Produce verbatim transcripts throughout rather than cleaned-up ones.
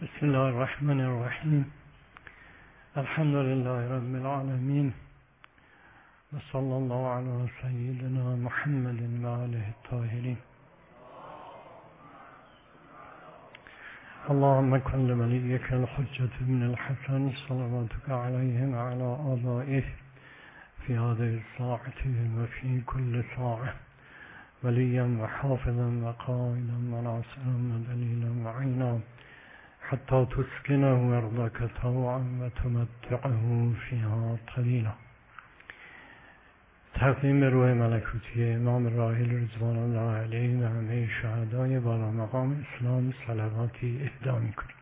بسم الله الرحمن الرحیم. الحمد لله رب العالمین و صلی الله علی سیدنا محمد و آله الطاهرین. اللهم کن لولیک الحجة بن الحسن صلواتک علیه و علی آبائه فی هذه الساعة و فی کل ساعة ولیا و حافظا و قائلا و ناصرا و دلیلا و عینا حتی تسکنه ارضک طوعا و تمتعه فیها طویلا. تقدیم به روح ملکوتی امام راحل رضوان الله علیه و همه شهدای بالا مقام اسلام صلواتی اهدا می‌کنیم.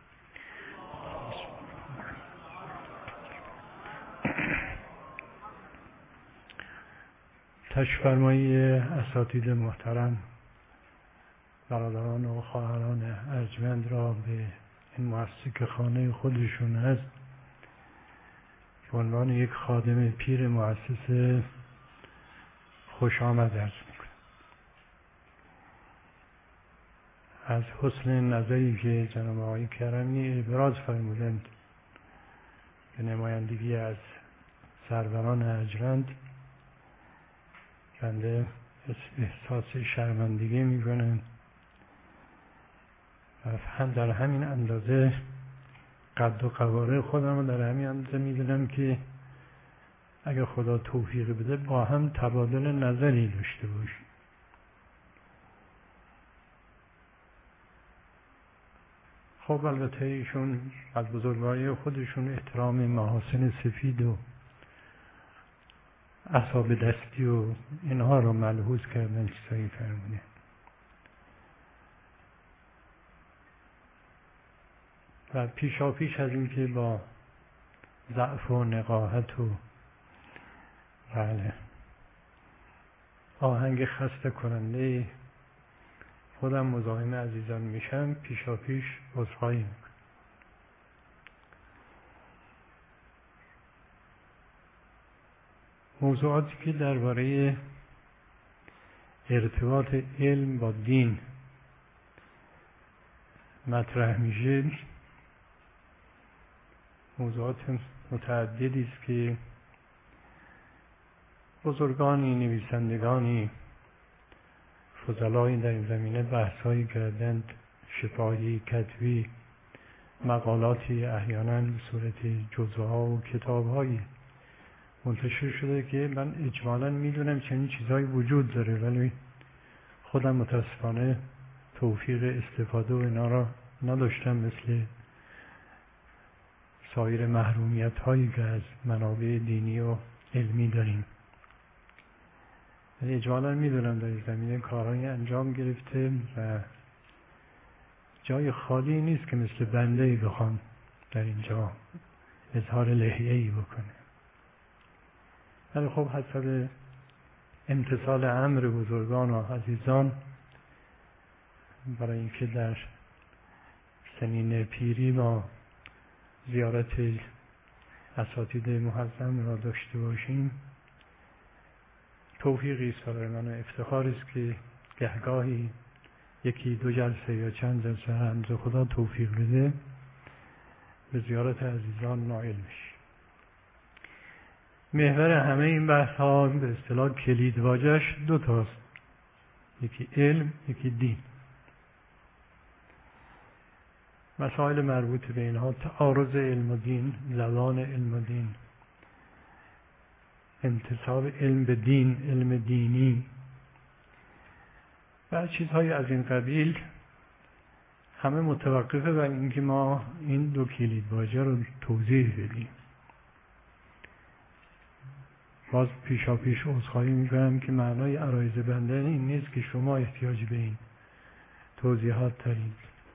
تشریف فرمایی اساتید محترم، برادران و خواهران ارجمند را به این مؤسسه که خانه خودشون هست به عنوان یک خادم پیر مؤسسه خوش آمد عرض میکنم. از حسن نظری که جناب آقای کرمی ابراز فرمودند به نمایندگی از سروران ارجمند، بنده احساس شرمندگی میکنم و هم در همین اندازه قد و قواره خودم رو در همین اندازه میدونم که اگر خدا توفیق بده با هم تبادل نظری داشته باشیم. خب البته ایشون از بزرگواری خودشون احترام محاسن سفید و اعصاب دستی و اینها رو ملحوظ کردن، چیزایی فرمونه. و پیشا پیش از این که با ضعف و نقاهت و بله آهنگ خسته کننده خودم مزاحم عزیزان میشم، پیشا پیش عذرخواهی میکنم. موضوعاتی که درباره ارتباط علم با دین مطرح میشه موضوعات متعددی است که بزرگانی، نویسندگانی، فضلایی در این زمینه بحثایی کردند، شفاهی، کتبی، مقالاتی احیانا به صورت جزوها و کتابهایی منتشر شده که من اجمالا میدونم چنین چیزهایی وجود داره، ولی خودم متاسفانه توفیق استفاده و اینا را نداشتم مثل سایر محرومیت هایی که از منابع دینی و علمی داریم. ولی اجمالا میدونم در این زمینه کارهایی انجام گرفته و جای خالی نیست که مثل بنده‌ای بخوام در اینجا اظهار لحیه‌ای بکنه. ولی خب حسب امتثال امر بزرگان و عزیزان، برای اینکه در سنین پیری ما زیارت اساتید معظم را داشته باشیم، توفیقی است برای من و افتخاری است که گهگاهی یکی دو جلسه یا چند جلسه هم ز خدا توفیق بده به زیارت عزیزان نائل میشیم. محور همه این بحث ها به اصطلاح کلید واژه‌اش دو تاست، یکی علم، یکی دین. مسائل مربوط به اینها، تعارض علم و دین، زبان علم و دین، انتساب علم به دین، علم دینی و چیزهای از این قبیل، همه متوقفه بر اینکه ما این دو کلید واژه رو توضیح بدیم. باز پیشا پیش عذرخواهی میکنم که معنای عرایض بنده این نیست که شما احتیاج به این توضیحات دارید،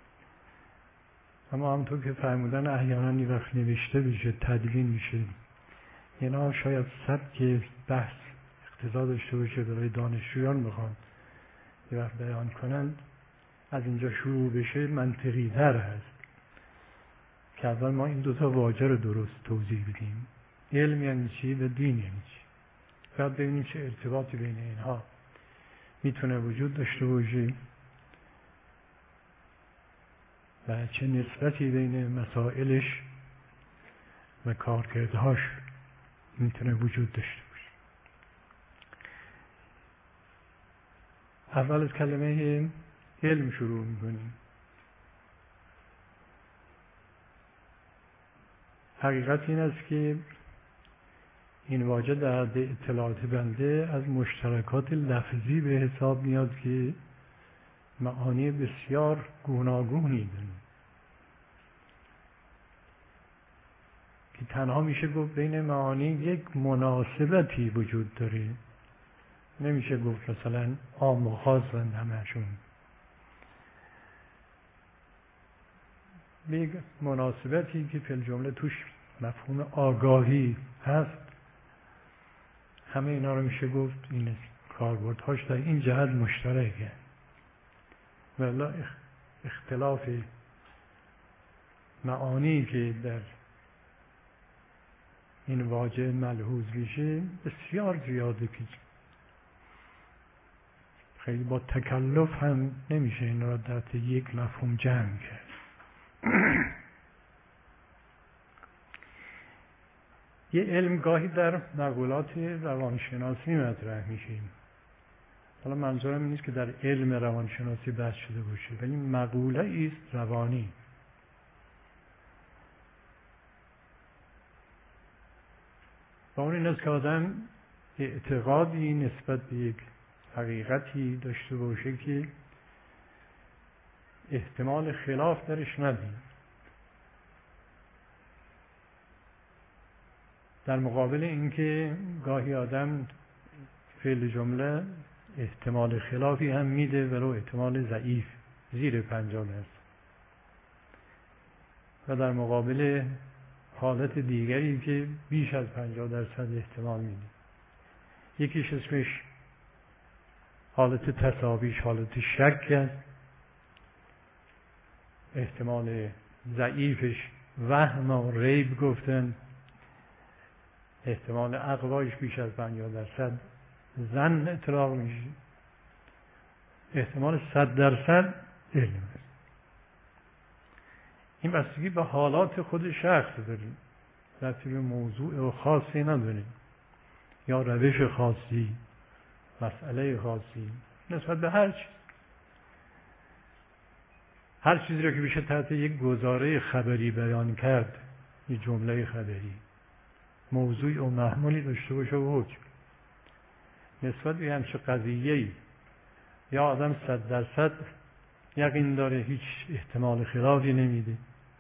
اما همونطور که فرمودن احیانا یه وقت نوشته بشه، تدوین میشه، اینا شاید سبک بحث اقتضا داشته باشه برای دانشجویان بخوان یه وقت بیان کنند، از اینجا شروع بشه منطقی تر هست که اول ما این دوتا واژه رو درست توضیح بدیم. علم یعنی چی و دین یعنی چی، بعد ببینیم چه ارتباطی بین اینها میتونه وجود داشته باشه و چه نسبتی بین مسائلش و کارکردهاش میتونه وجود داشته باشه. اول از کلمه علم شروع میکنیم. حقیقت این است که این واژه در حد اطلاعات بنده از مشترکات لفظی به حساب میاد که معانی بسیار گوناگونی داره، که تنها میشه گفت بین معانی یک مناسبتی وجود داره، نمیشه گفت مثلا عام و خاصن همشون. یک مناسبتی که فی الجمله توش مفهوم آگاهی هست، همه اینا رو میشه گفت این کاربردهاش در این جهت مشترکه. ولی اختلاف معانی که در این واژه ملحوظ میشه بسیار زیاده که خیلی با تکلف هم نمیشه این را در یک مفهوم جمع کرد. یه علم گاهی در مقولات روانشناسی مطرح میشه. حالا منظورم این نیست که در علم روانشناسی بحث شده باشه، ولی مقوله است روانی. و اون این است که آدم اعتقادی نسبت به یک حقیقتی داشته باشه که احتمال خلاف درش ندید. در مقابل اینکه گاهی آدم فعل جمله احتمال خلافی هم میده ولو احتمال ضعیف زیر پنجاه درصد، و در مقابل حالت دیگری که بیش از پنجاه درصد احتمال میده. یکیش اسمش حالت تساویش حالت شک است، احتمال ضعیفش وهم و ریب گفتن، احتمال اقوایش بیش از پنجاه درصد ظن اطلاق میشه، احتمال صد درصد علم است. این بستگی به حالات خود شخص داریم، ربطی به موضوع خاصی نداریم یا روش خاصی، مسئله خاصی، نسبت به هر چیز. هر چیزی را که بشه تحت یک گزاره خبری بیان کرد، یک جمله خبری موضوع و محمولی داشته باشه و حکم نسبت به همچه قضیه‌ای، یا آدم صد درصد یقین داره هیچ احتمال خلافی نمیده،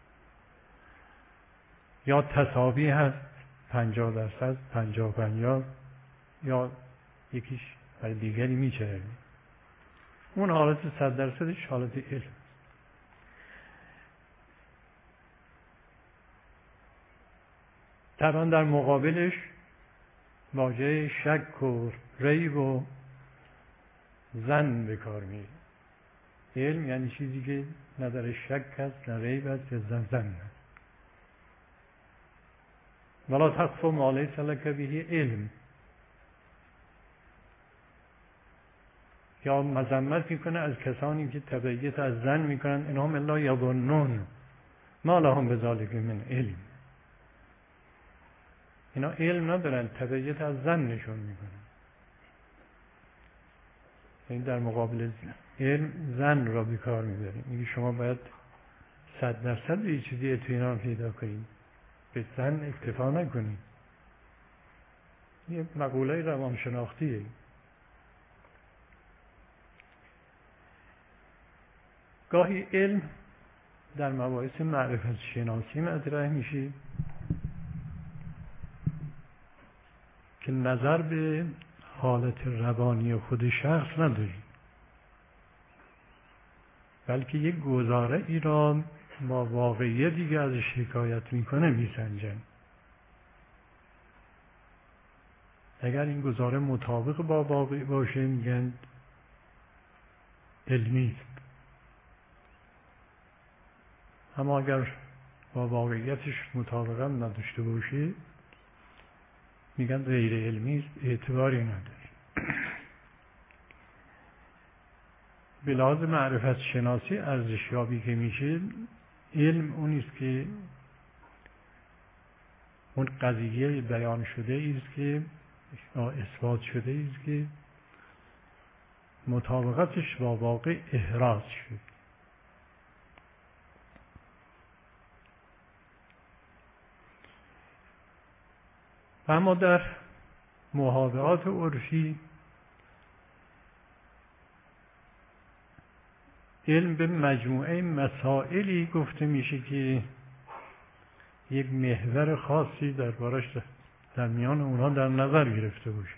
یا تساوی هست پنجاه درصد پنجاه پنجاه، یا یکیش برای دیگری میچرده، اون حالت صد درصدش حالت علم. طبعا در مقابلش واژه شک و ریب و ظن به کار میره. علم یعنی چیزی که نه در شک هست نه ریب هست یا ظن هست. ولا تخف ما لیس لک به علم. یا مذمت میکنه از کسانی که تبعیت از ظن میکنن، انهم الا یظنون ما لهم بذلک من علم. اینا علم ندارن، تبعیت از ظن نشون میکنن. این در مقابل علم ظن را به کار میبریم. میگه شما باید صد درصد به یه چیزی اطمینان پیدا کنید، به ظن اکتفا نکنید. یه مقوله روانشناختیه. گاهی علم در مباحث معرفت شناسی مطرح میشه که نظر به حالت روانی خود شخص نداری، بلکه یک گزاره ای را با واقعیتی که ازش حکایت میکنه میسنجن. اگر این گزاره مطابق با واقع باشه میگن علمی است، اما اگر با واقعیتش مطابقت نداشته باشه میگن غیر علمی است، اعتباری نداره. به لحاظ معرفت شناسی ارزشیابی که میشه علم اون است که اون قضیه بیان شده است که اثبات شده است که مطابقتش با واقع احراز شد. اما در محاورات عرفی علم به مجموعه مسائلی گفته میشه که یک محور خاصی دربارش در میان اونها در نظر گرفته باشه.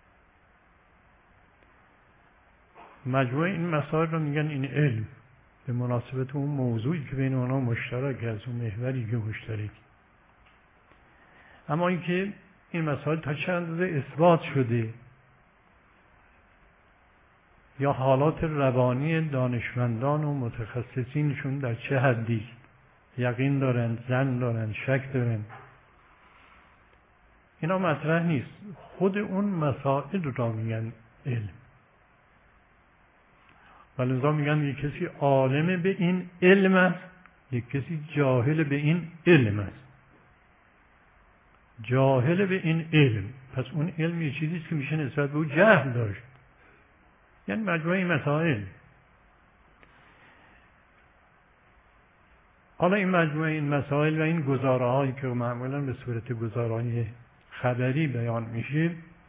مجموعه این مسائل رو میگن این علم، به مناسبت اون موضوعی که بین اونها مشترک است، اون محوری که مشترک. اما اینکه این مسائل تا چند اندازه اثبات شده یا حالات روانی دانشمندان و متخصصینشون در چه حدی یقین دارن، ظن دارن، شک دارن، اینا مطرح نیست. خود اون مسائل را میگن علم. ولذا میگن یک کسی عالم به این علم است، یک کسی جاهل به این علم است. جاهل به این علم، پس اون علم یه چیزیست که میشه نسبت به او جهل داشت. یعنی مجموعه مسائل. حالا این مجموعه این مسائل و این گزاره هایی که معمولا به صورت گزاره‌های خبری بیان میشه،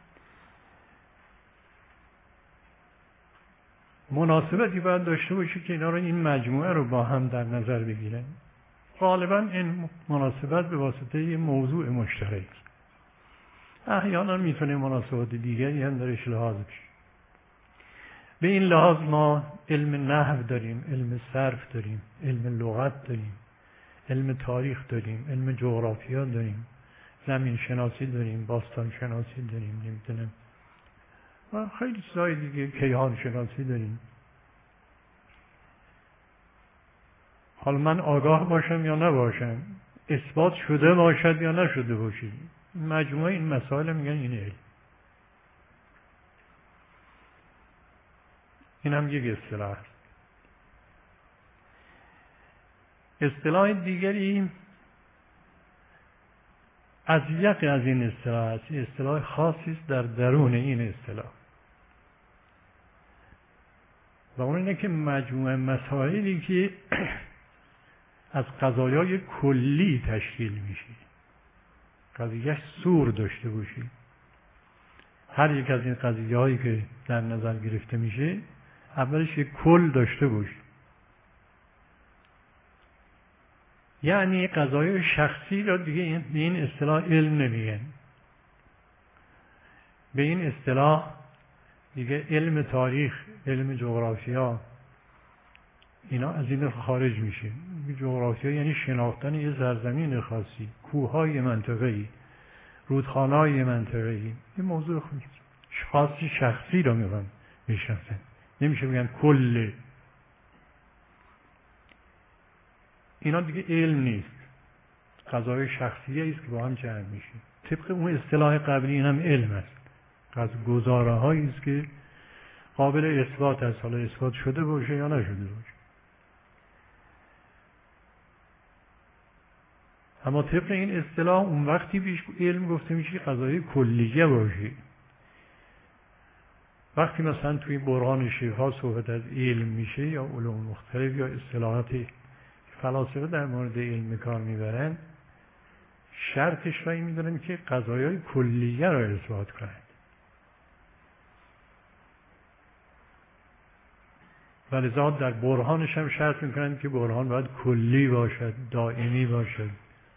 مناسبتی باید داشته باشه که اینا رو، این مجموعه رو با هم در نظر بگیرن. غالبا این مناسبت به واسطه یه موضوع مشترک. احیانا میتونه مناسبات دیگری هم درش لحاظ بشه. به این لحاظ ما علم نحو داریم، علم صرف داریم، علم لغت داریم، علم تاریخ داریم، علم جغرافیا داریم، زمین شناسی داریم، باستان شناسی داریم، نمیدونم و خیلی چیزای دیگه، کیهان شناسی داریم. حالا من آگاه باشم یا نباشم، اثبات شده باشد یا نشده باشد، مجموعه این مسائل میگن این علم. این هم یک اصطلاح است. اصطلاح دیگری از یک از این اصطلاح است، اصطلاح خاصی است در درون این اصطلاح، و اون اینه که مجموعه مسائلی که از قضایای کلی تشکیل میشه، قضیهش سور داشته باشه. هر یک از این قضیه هایی که در نظر گرفته میشه اولش یک کل داشته باشه. یعنی قضایای شخصی را دیگه به این اصطلاح علم نمیگن. به این اصطلاح دیگه علم تاریخ، علم جغرافیا، اینا از این خارج میشه. جغرافیا یعنی شناختن یه سرزمین خاصی، کوههای منطقه‌ای، رودخانه‌های منطقه‌ای. این موضوع خاصی شخصی را میگن میشناسن، نمیشه بگن کل. اینا دیگه علم نیست، قضای شخصیه است که با هم جمع میشه. طبق اون اصطلاح قبلی این هم علم است، از گزاره هایی است که قابل اثبات است، حالا اثبات شده باشه یا نشده باشه. اما طبق این اصطلاح اون وقتی بیش علم گفته میشه قضای کلیه باشه. وقتی مثلا توی برهان شیخ‌ها صحبت از علم میشه یا علوم مختلف یا اصطلاحات فلاسفه در مورد علم کار میبرن، شرطش را این میدونن که قضایای کلیه را اثبات کنند. ولذا در برهانش هم شرط میکنن که برهان باید کلی باشد، دائمی باشد.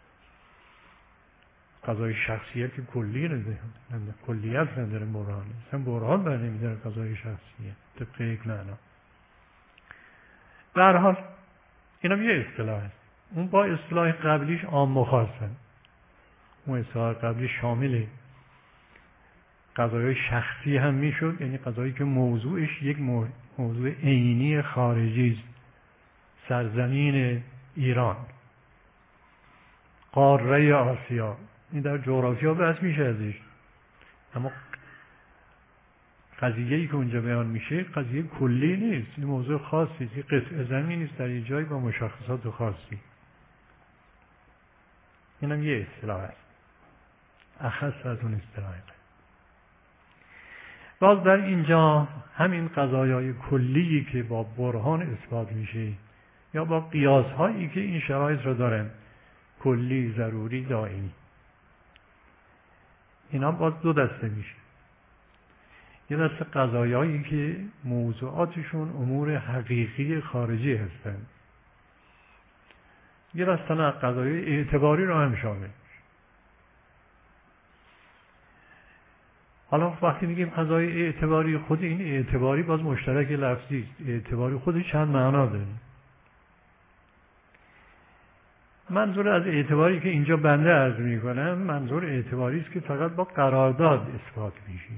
قضای شخصیت که کلی نداره، کلیت نداره برهان. اصلا برهان بر نمیداره قضای شخصیت طبق یک معنا. به هر حال اینا یه اصطلاح است. اون با اصطلاح قبلیش عام و خاصن. اون اصطلاح قبلی شامل قضایای شخصی هم میشد، یعنی قضایی که موضوعش یک موضوع عینی خارجی است. سرزمین ایران، قاره آسیا، این در جغرافیا بحث میشه ازش. اما قضیه‌ای که اونجا بیان میشه قضیه کلی نیست، این موضوع خاصی است، قطعه زمینی است در یه جایی با مشخصات خاصی. اینم یه اصطلاح است، اخص از اون اصطلاح. باز در اینجا همین قضایای کلی که با برهان اثبات میشه یا با قیاس هایی که این شرایط رو دارن، کلی، ضروری، دائمی، اینا باز دو دسته میشه. یه دسته قضایایی که موضوعاتشون امور حقیقی خارجی هستن، یه دسته نه، قضایای اعتباری رو هم شامل. حالا وقتی میگیم قضای اعتباری، خود این اعتباری باز مشترک لفظی است. اعتباری خودش چند معنا داره. منظور از اعتباری که اینجا بنده عرض میکنم، منظور اعتباری است که فقط با قرارداد اثبات میشه،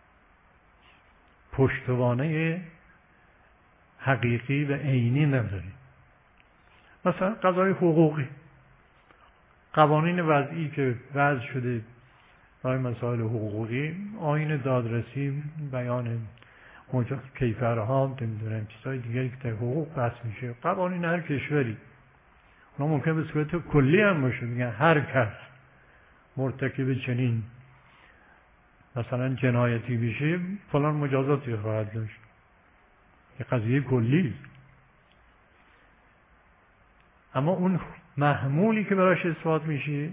پشتوانه حقیقی و عینی نداره. مثلا قضای حقوقی، قوانین وضعی که وضع شده برای مسائل حقوقی، آیین دادرسی، بیان کیفرها، نمیدونم چیزهای دیگری که در حقوق بحث میشه، قوانین هر کشوری، اونا ممکن به صورت کلی هم باشه، میگن هر کس مرتکب چنین مثلا جنایتی بشه فلان مجازاتی خواهد داشت. یه قضیه کلی. اما اون محمولی که براش اثبات میشه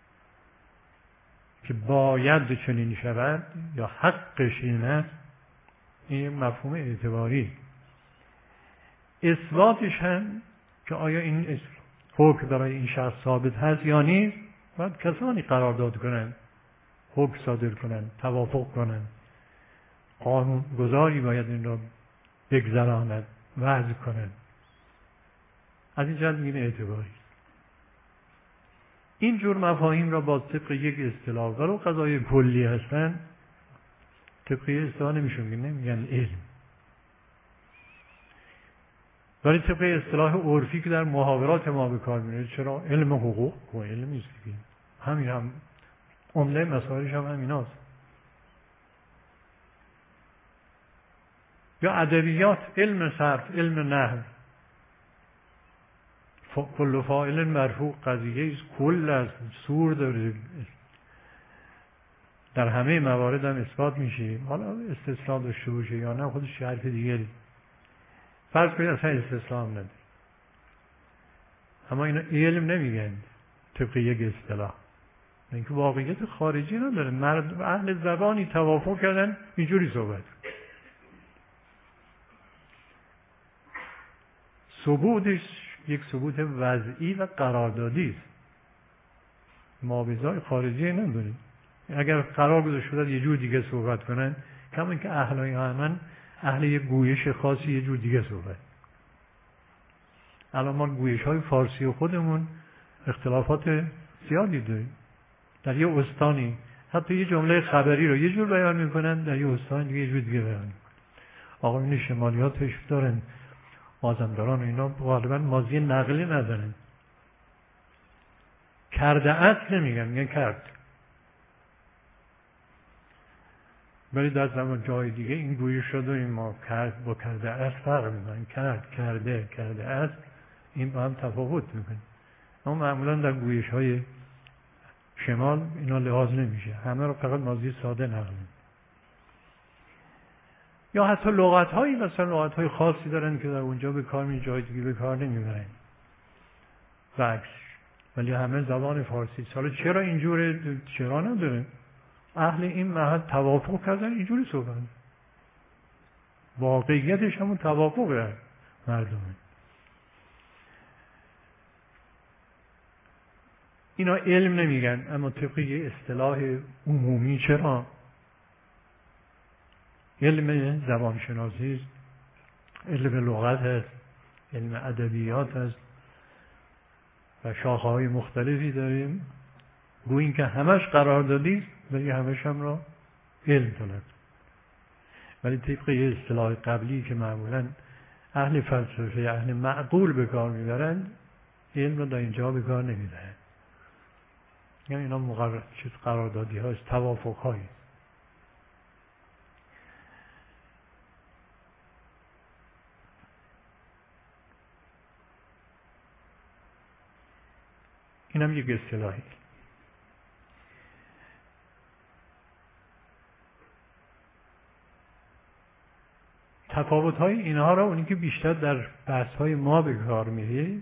که باید چنین شود یا حقش این است، این مفهوم اعتباری. اثباتش هم که آیا این حکم برای این شخص ثابت هست یا نیست، باید کسانی قرارداد کنن، حکم صادر کنن، توافق کنن، قانون گذاری باید این را بگذراند، وضع کنن. از این جهت میگن اعتباری. این جور مفاهیم را با طبق یک اصطلاح ولو قضای کلی هستن، طبق یک اصطلاح نمیشون میگن علم، ولی طبق اصطلاح عرفی که در محاورات ما به کار میره، چرا علم حقوق و علم نیست دیگه، همین هم عمده مسائلش هم همیناست. یا ادبیات، علم صرف، علم نحو، کل فاعل مرفوع قضیه است، کل از سور داره، در همه موارد هم اثبات میشه. حالا استثناء داشته باشه یا نه خودش حرف دیگری، فرض کنید اصلا استثناء هم نداره، اما اینا علم نمیگن طبق یک اصطلاح، اینکه واقعیت خارجی نداره. مرد اهل زبانی توافق کردن اینجوری صحبت، ثبوتش یک ثبوت وضعی و قراردادی است، معاوضه‌های خارجی نداره. اگر قرار گذاشته شد یه جور دیگه صحبت کنن، کما اینکه اهل یمن اهل یک گویش خاصی یه جور دیگه صحبت. الان ما گویش‌های فارسی و خودمون اختلافات زیادی داریم. در یه استانی حتی یه جمله خبری رو یه جور بیان میکنن، در یه استان دیگه یه جور دیگه بیان میکنن. آقایون شمالیات تشریف دارن، مازندران و اینا غالبا ماضی نقلی ندارن، کرده است نمیگن، میگن کرد. ولی در زمان جای دیگه این گویش شد و این ما کرد با کرده است فرق میکنن، کرد، کرده، کرده است، این با هم تفاوت میکنه. اما معمولا در گویش های شمال اینا لحاظ نمیشه، همه رو فقط ماضی ساده نقل. یا حتی لغت هایی، مثلا لغت های خاصی دارن که در اونجا به کار می جای دیگه به کار نمیبرن و عکس، ولی همه زبان فارسی. حالا چرا اینجوره؟ چرا نداره؟ اهل این محل توافق کردن اینجوری صحبت، واقعیتش همون توافق مردمه. اینا علم نمیگن، اما طبق یه اصطلاح عمومی. چرا؟ علم زبانشناسی است، علم لغت هست، علم ادبیات هست و شاخه‌های مختلفی داریم. گوییم که همش قراردادی است ولی همش هم را علم طلب. ولی طبق یه اصطلاح قبلی که معمولا اهل فلسفه، اهل معقول به کار میبرند، علم را در اینجا به کار نمیبرند. یعنی اینا مقرر چیز قراردادی هاست، توافق هایی. اینم یک اصطلاحی. تفاوت‌های اینها را اونی که بیشتر در بحث‌های ما به کار میره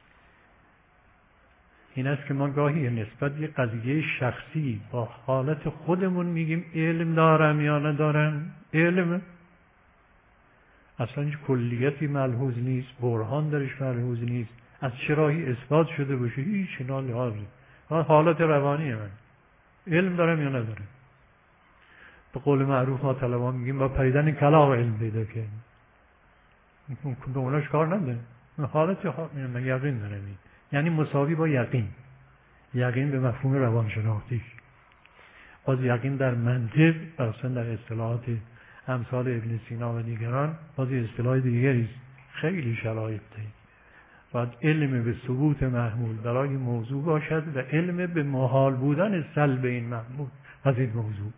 این است که ما گاهی نسبت به قضیه شخصی با حالت خودمون میگیم علم دارم یا ندارم. علم اصلا هیچ کلیتی ملحوظ نیست، برهان درش ملحوظ نیست، از چه راهی اثبات شده باشه هیچ اینا لحاظی. حالت روانی من علم دارم یا ندارم. به قول معروف ما طلبان میگیم با پریدن کلاغ علم پیدا کنیم. به اوناش کار نداره. حالت من یقین دارم، یعنی مساوی با یقین. یقین به مفهوم روانشناختی، باز یقین در منطق اصلا در اصطلاحات امثال ابن سینا و دیگران باز اصطلاح دیگری است. خیلی شرایط داریم. باید علم به ثبوت محمول برای موضوع باشد و علم به محال بودن سلب این محمول از این موضوع.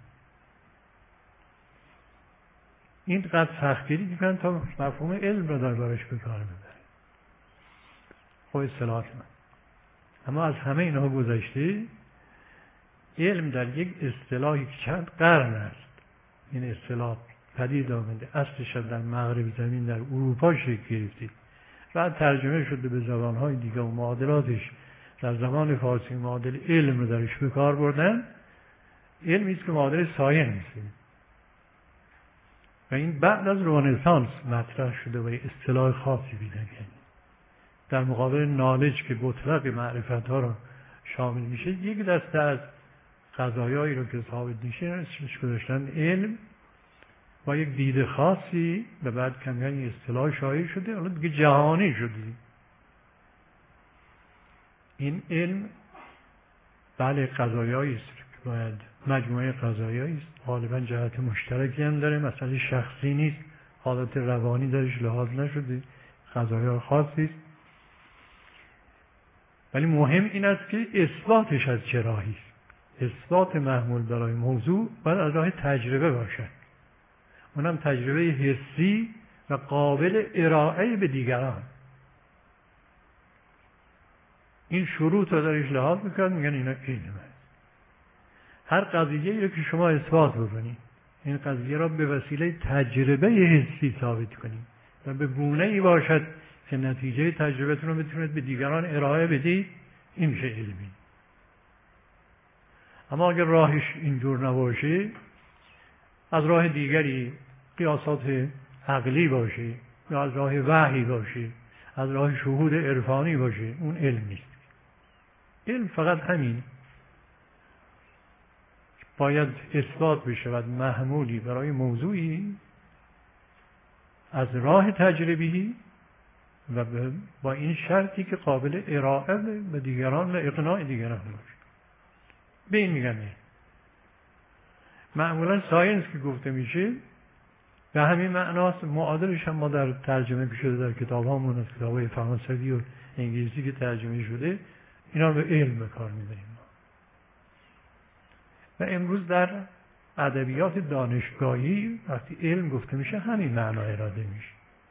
این قد سختگیری میکنن تا مفهوم علم را در بارش به کار ببرن. خب اصطلاحات من. اما از همه اینها گذشته علم در یک اصطلاحی که چند قرن است این اصطلاح پدید آمده، اصلش در مغرب زمین در اروپا شکل گرفته، بعد ترجمه شده به زبانهای دیگه و معادلاتش در زبان فارسی معادل علم رو درش به کار بردن. علمی است که معادل ساینس و این بعد از رنسانس مطرح شده و اصطلاح خاصی پیدا کرده. در مقابل نالج که مطلق معرفت ها را شامل میشه، یک دسته از قضایایی رو که ثابت میشه اسمش گذاشتن علم با یک دید خاصی و بعد کم کم اصطلاح شایع شده، حالا دیگه جهانی شده. این علم بله قضایایی است که باید مجموعه قضایایی است، غالبا جهت مشترکی هم داره، مسئله شخصی نیست، حالت روانی درش لحاظ نشده، قضایا خاصی است. ولی مهم این است که اثباتش از چه راهی است. اثبات محمول برای موضوع باید از راه تجربه باشد، اونم تجربه حسی و قابل ارائه به دیگران. این شروط رو درش لحاظ میکنن، میگن اینا علمه. هر قضیه رو که شما اثبات بکنید، این قضیه را به وسیله تجربه حسی ثابت کنید و به گونه‌ای باشد که نتیجه تجربتون رو بتونید به دیگران ارائه بدید، این میشه علمی. اما اگر راهش اینجور نباشه، از راه دیگری قیاسات عقلی باشه یا از راه وحی باشه، از راه شهود عرفانی باشه، اون علم نیست. علم فقط همین، باید اثبات بشود محمولی برای موضوعی از راه تجربی و با این شرطی که قابل ارائه به دیگران و اقناع دیگران باشه. به این میگن علم. معمولا ساینس که گفته میشه به همین معناست. معادلش هم ما در ترجمه که شده در کتاب هامون، از کتاب های فرانسوی و انگلیسی که ترجمه شده، اینا رو به علم به کار میبریم. و امروز در ادبیات دانشگاهی وقتی علم گفته میشه همین معنا اراده میشه.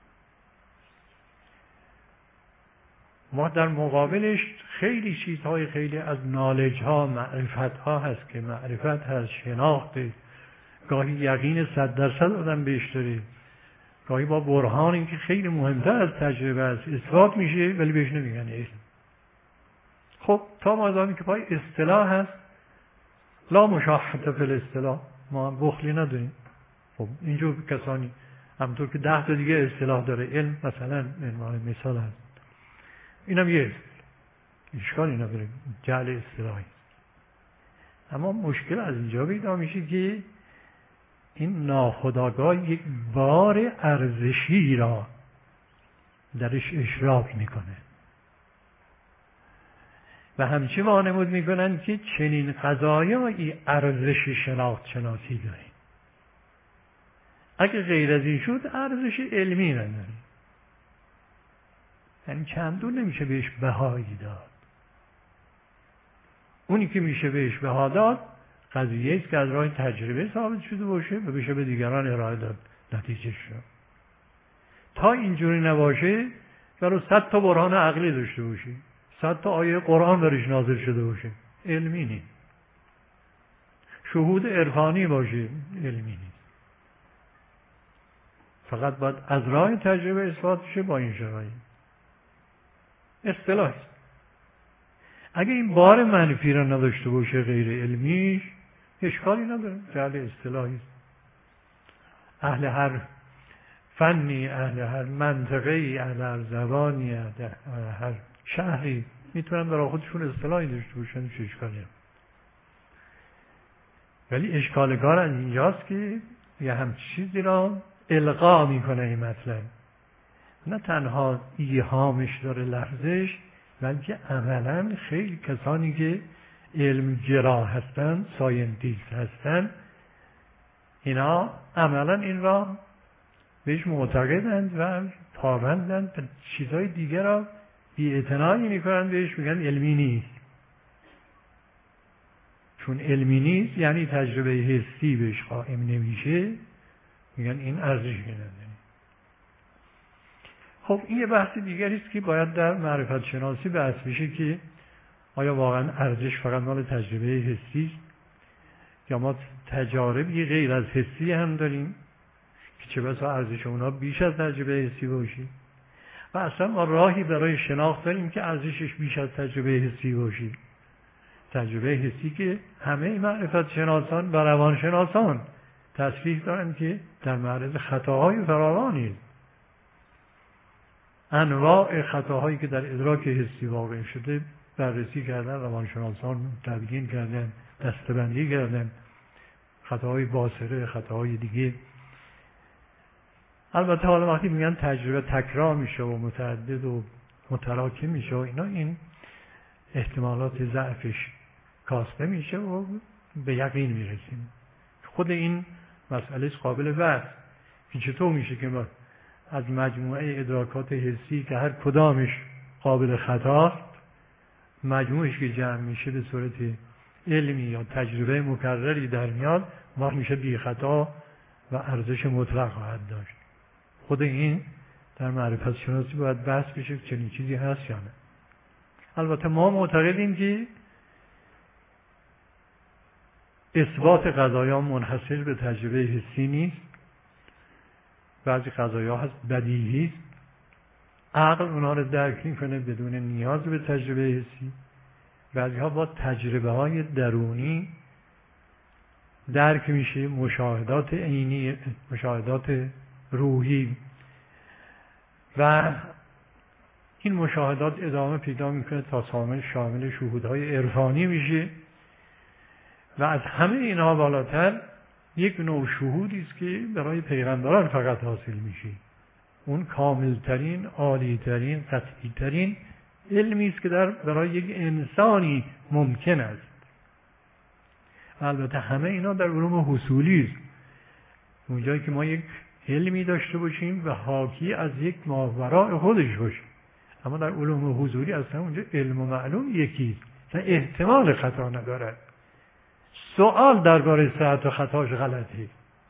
ما در مقابلش خیلی چیزهای خیلی از نالج ها، معرفت ها هست که معرفت هست، شناخت، گاهی یقین صد درصد آدم بهش داره، گاهی با برهانی که خیلی مهمتر از تجربه است اثبات میشه، ولی بهش نمیگن علم. خب تا مازامی که پای اصطلاح هست، لا مشاحته فی الاصطلاح، ما هم بخلی نداریم. خب اینجور کسانی همونطور که ده تا دیگه اصطلاح داره علم، مثلا مثال هست، اینم یه اشکالی نداره، جعل اصطلاحی. اما مشکل از اینجا پیدا میشه که این ناخودآگاه یک بار ارزشی را درش اشراف میکنه و همچنین وانمود میکنن که چنین قضایایی ارزش شناخت شناسی داره. اگه غیر از این شد ارزش علمی نداره، یعنی چندون نمیشه بهش بهایی داد. اونی که میشه بهش بها داد قضیه است که از راه تجربه ثابت شده باشه و بشه به دیگران ارائه داد نتیجه شد. تا اینجوری نباشه برای صد تا برهان عقلی داشته باشی، صد تا آیه قرآن برش نازل شده باشه، علمی نیست. شهود عرفانی باشه، علمی نیست. فقط باید از راه تجربه اثبات بشه با این شرایط. اصطلاحی است. اگه این بار منفی را نداشته باشه غیر علمیش، اشکالی نداره، جهل اصطلاحی است. اهل هر فنی، اهل هر منطقه‌ای، اهل هر زبانی، اهل هر شهری میتونن برای خودشون اصطلاحی داشته باشن، چه اشکالی هم. ولی اشکال کار از اینجاست که یه هم چیزی را القا میکنه این مطلب، نه تنها ایهامش داره لفظش، بلکه عملا خیلی کسانی که علم گرا هستن، ساینتیست هستن، اینا عملا این را بهش معتقدند و پابندند و چیزهای دیگر را بی‌اعتنایی میکنن، بهش میگن علمی نیست. چون علمی نیست یعنی تجربه حسی بهش قائم نمیشه، میگن این ارزش نداره. خب این یه بحث دیگری است که باید در معرفت شناسی بحث بشه که آیا واقعا ارزش فقط مال تجربه حسی است یا ما تجاربی غیر از حسی هم داریم که چه بسا ارزش اونها بیش از تجربه حسی باشه، و اصلا ما راهی برای شناخت داریم که ارزشش بیش از تجربه حسی باشه. تجربه حسی که همه معرفت شناسان و روان شناسان تصریح دارن که در معرض خطاهای فراوانی است. انواع خطاهایی که در ادراک حسی واقع شده بررسی کردن، روانشناسان تبیین کردن، دسته‌بندی کردن، خطاهای باصره، خطاهای دیگه. البته حالا وقتی میگن تجربه تکرار میشه و متعدد و متراکم میشه و اینا، این احتمالات ضعفش کاسته میشه و به یقین میرسیم. خود این مسئله قابل بحث که چطور میشه که ما از مجموعه ادراکات حسی که هر کدامش قابل خطاست، مجموعش که جمع میشه به صورت علمی یا تجربه مکرری در میاد، وقت میشه بی خطا و ارزش مطلق خواهد داشت. خود این در معرفت شناسی باید بحث بشه که چنین چیزی هست یا نه. البته ما معتقدیم که اثبات قضایا منحصر به تجربه حسی نیست. بعضی قضایا هست بدیهی است، عقل اونا رو درک میکنه بدون نیاز به تجربه حسی. بعضی ها با تجربه های درونی درک میشه، مشاهدات عینی، مشاهدات روحی، و این مشاهدات ادامه پیدا میکنه تا شامل شامل شهودهای عرفانی میشه. و از همه اینها بالاتر یک نوع شهودی است که برای پیغمبران فقط حاصل میشه. اون کاملترین، عالیترین، قطعیترین علمی است که در برای یک انسانی ممکن است. البته همه اینا در علوم حصولی است. اونجایی که ما یک علمی داشته باشیم و حاکی از یک ماوراء خودش باشه. اما در علوم حضوری اصلا اونجا علم و معلوم یکی است و احتمال خطا ندارد. سوال درباره صحت و خطاش غلطی.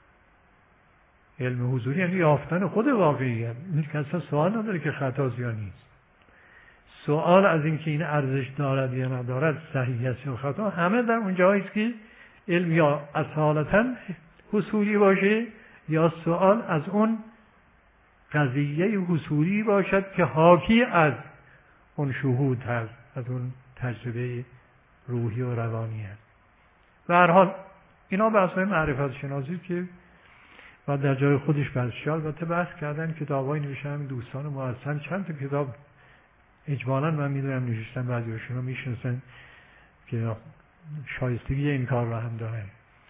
علم حضوری یعنی یافتن خود واقعیت. این که اصلا سوال نداره که خطاست یا نیست. سوال از این که این ارزش دارد یا ندارد، صحیح است یا خطا، همه در اون جایی است که علم یا اصالتا حصولی باشه یا سوال از اون قضیه حصولی باشد که حاکی از اون شهود هست، از اون تجربه روحی و روانی هست. به هر حال اینا بحث‌های معرفت شناسی که و در جای خودش بحث البته بحث کردن، کتابای نوشتن دوستان محسن، چند تا کتاب اجمالاً من میدونم نوشتن، بعضی‌هاشون رو میشناسن که شایستگی این کار رو هم دارن.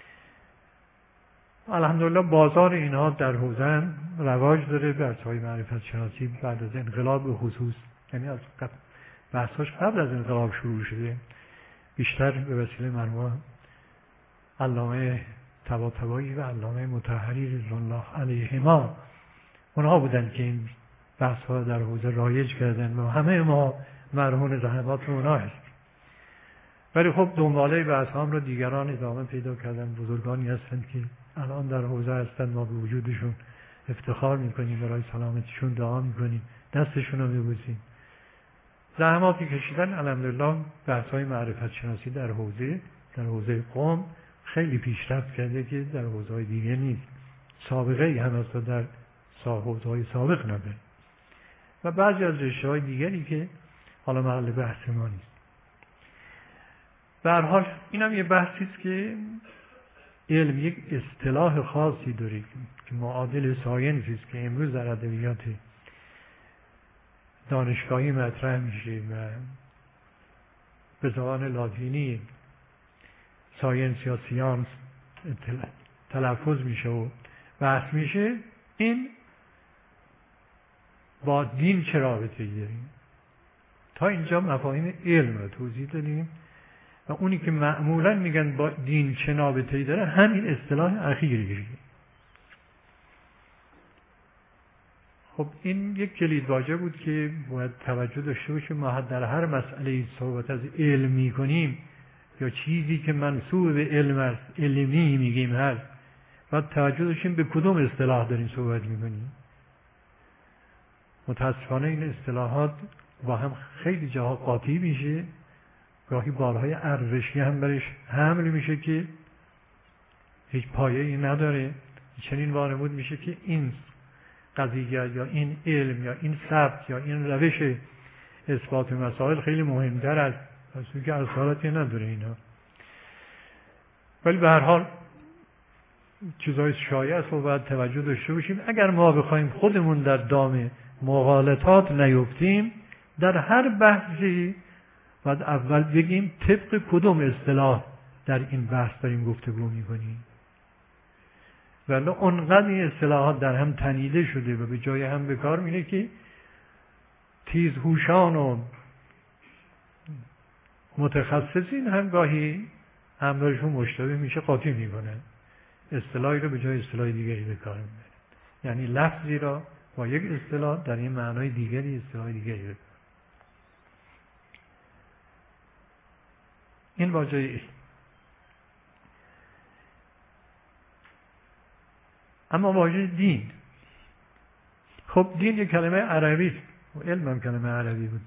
الحمدلله بازار اینها در حوزه رواج داره. بحث‌های معرفت شناسی بعد از انقلاب به خصوص، یعنی از بحث‌هاش قبل از انقلاب شروع شده، بیشتر به وسیله مرحوم علامه طباطبایی و علامه مطهری رضوان الله علیهما، اونها بودن که این بحث‌ها در حوزه رایج کردن و همه ما مرهون زحمات اونها هستیم. ولی خب دنباله بحث‌ها هم رو دیگران ادامه پیدا کردن. بزرگانی هستند که الان در حوزه هستن، ما به وجودشون افتخار میکنیم، برای سلامتیشون دعا میکنیم، دستشون رو ببوسیم. زحماتی کشیدن. الحمدلله بحث‌های معرفت شناسی در حوزه در حوزه قم خیلی پیشرفت کرده که در حوزه‌های دیگه نیست. سابقه ای هم اصلا در حوزه‌های سابق نداره و بعضی از رشته‌های دیگری که حالا محل بحث ما نیست. به هر حال اینم یه بحثی است که علم یک اصطلاح خاصی داره که معادل ساینسی است که امروز در ادبیات دانشگاهی مطرح میشه و به زبان لاتینی ساینس یا سیانس تلفظ میشه و بحث میشه. این با دین چه رابطه‌ای داریم؟ تا اینجا مفاهیم علم رو توضیح دادیم و اونی که معمولا میگن با دین چه رابطه‌ای داره همین اصطلاح اخیریه. خب این یک کلید واژه بود که باید توجه داشته باشیم. ما در هر مسئله صحبت از علم می‌کنیم یا چیزی که منسوب به علم است، علمی میگیم هست، باید توجه داشتیم به کدوم اصطلاح داریم صحبت می‌کنیم. متاسفانه این اصطلاحات با هم خیلی جاها قاطی میشه، گاهی بارهای ارزشی هم برش حمل میشه که هیچ پایه‌ای نداره. چنین وانمود میشه که این قضیه یا این علم یا این سبک یا این روش اثبات مسائل خیلی مهمتر است، از اینکه اصالتی نداره اینا. ولی به هر حال چیزای شایع است و باید توجه داشته باشیم. اگر ما بخوایم خودمون در دام مغالطات نیفتیم، در هر بحثی باید اول بگیم طبق کدوم اصطلاح در این بحث داریم گفتگو می‌کنیم. ولی اونقدر این اصطلاحات در هم تنیده شده و به جای هم به کار میره که تیزهوشان و متخصصین هم گاهی همراهشون مشتبه میشه، قاطی میکنن، اصطلاحی رو به جای اصطلاح دیگری به کار میبرن. یعنی لفظی را با یک اصطلاح در این معنای دیگری اصطلاح دیگری به کار. این واژه. اما واژه دین، خب دین یک کلمه عربی است و علم هم کلمه عربی بود.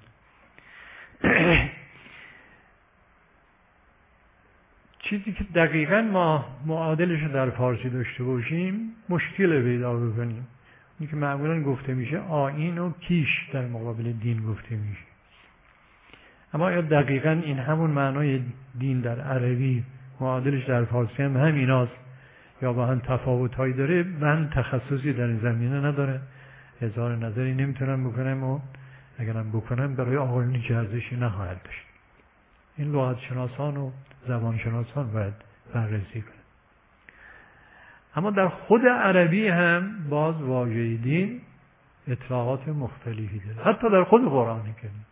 چیزی که دقیقاً ما معادلش رو در فارسی داشته باشیم مشکل پیدا بکنیم. این که معمولاً گفته میشه آیین و کیش در مقابل دین گفته میشه. اما یا دقیقاً این همون معنای دین در عربی معادلش در فارسی هم همیناست یا با هم تفاوت‌هایی داره. من تخصصی در این زمینه ندارم، اظهار نظری نمیتونم بکنم و اگرم بکنم برای آقایونی که ارزشی نخواهد داشت. این لغت شناسان و زبان شناسان باید بررسی کنند. اما در خود عربی هم باز واژه دین اطلاقات مختلفی داره، حتی در خود قرآن کریم.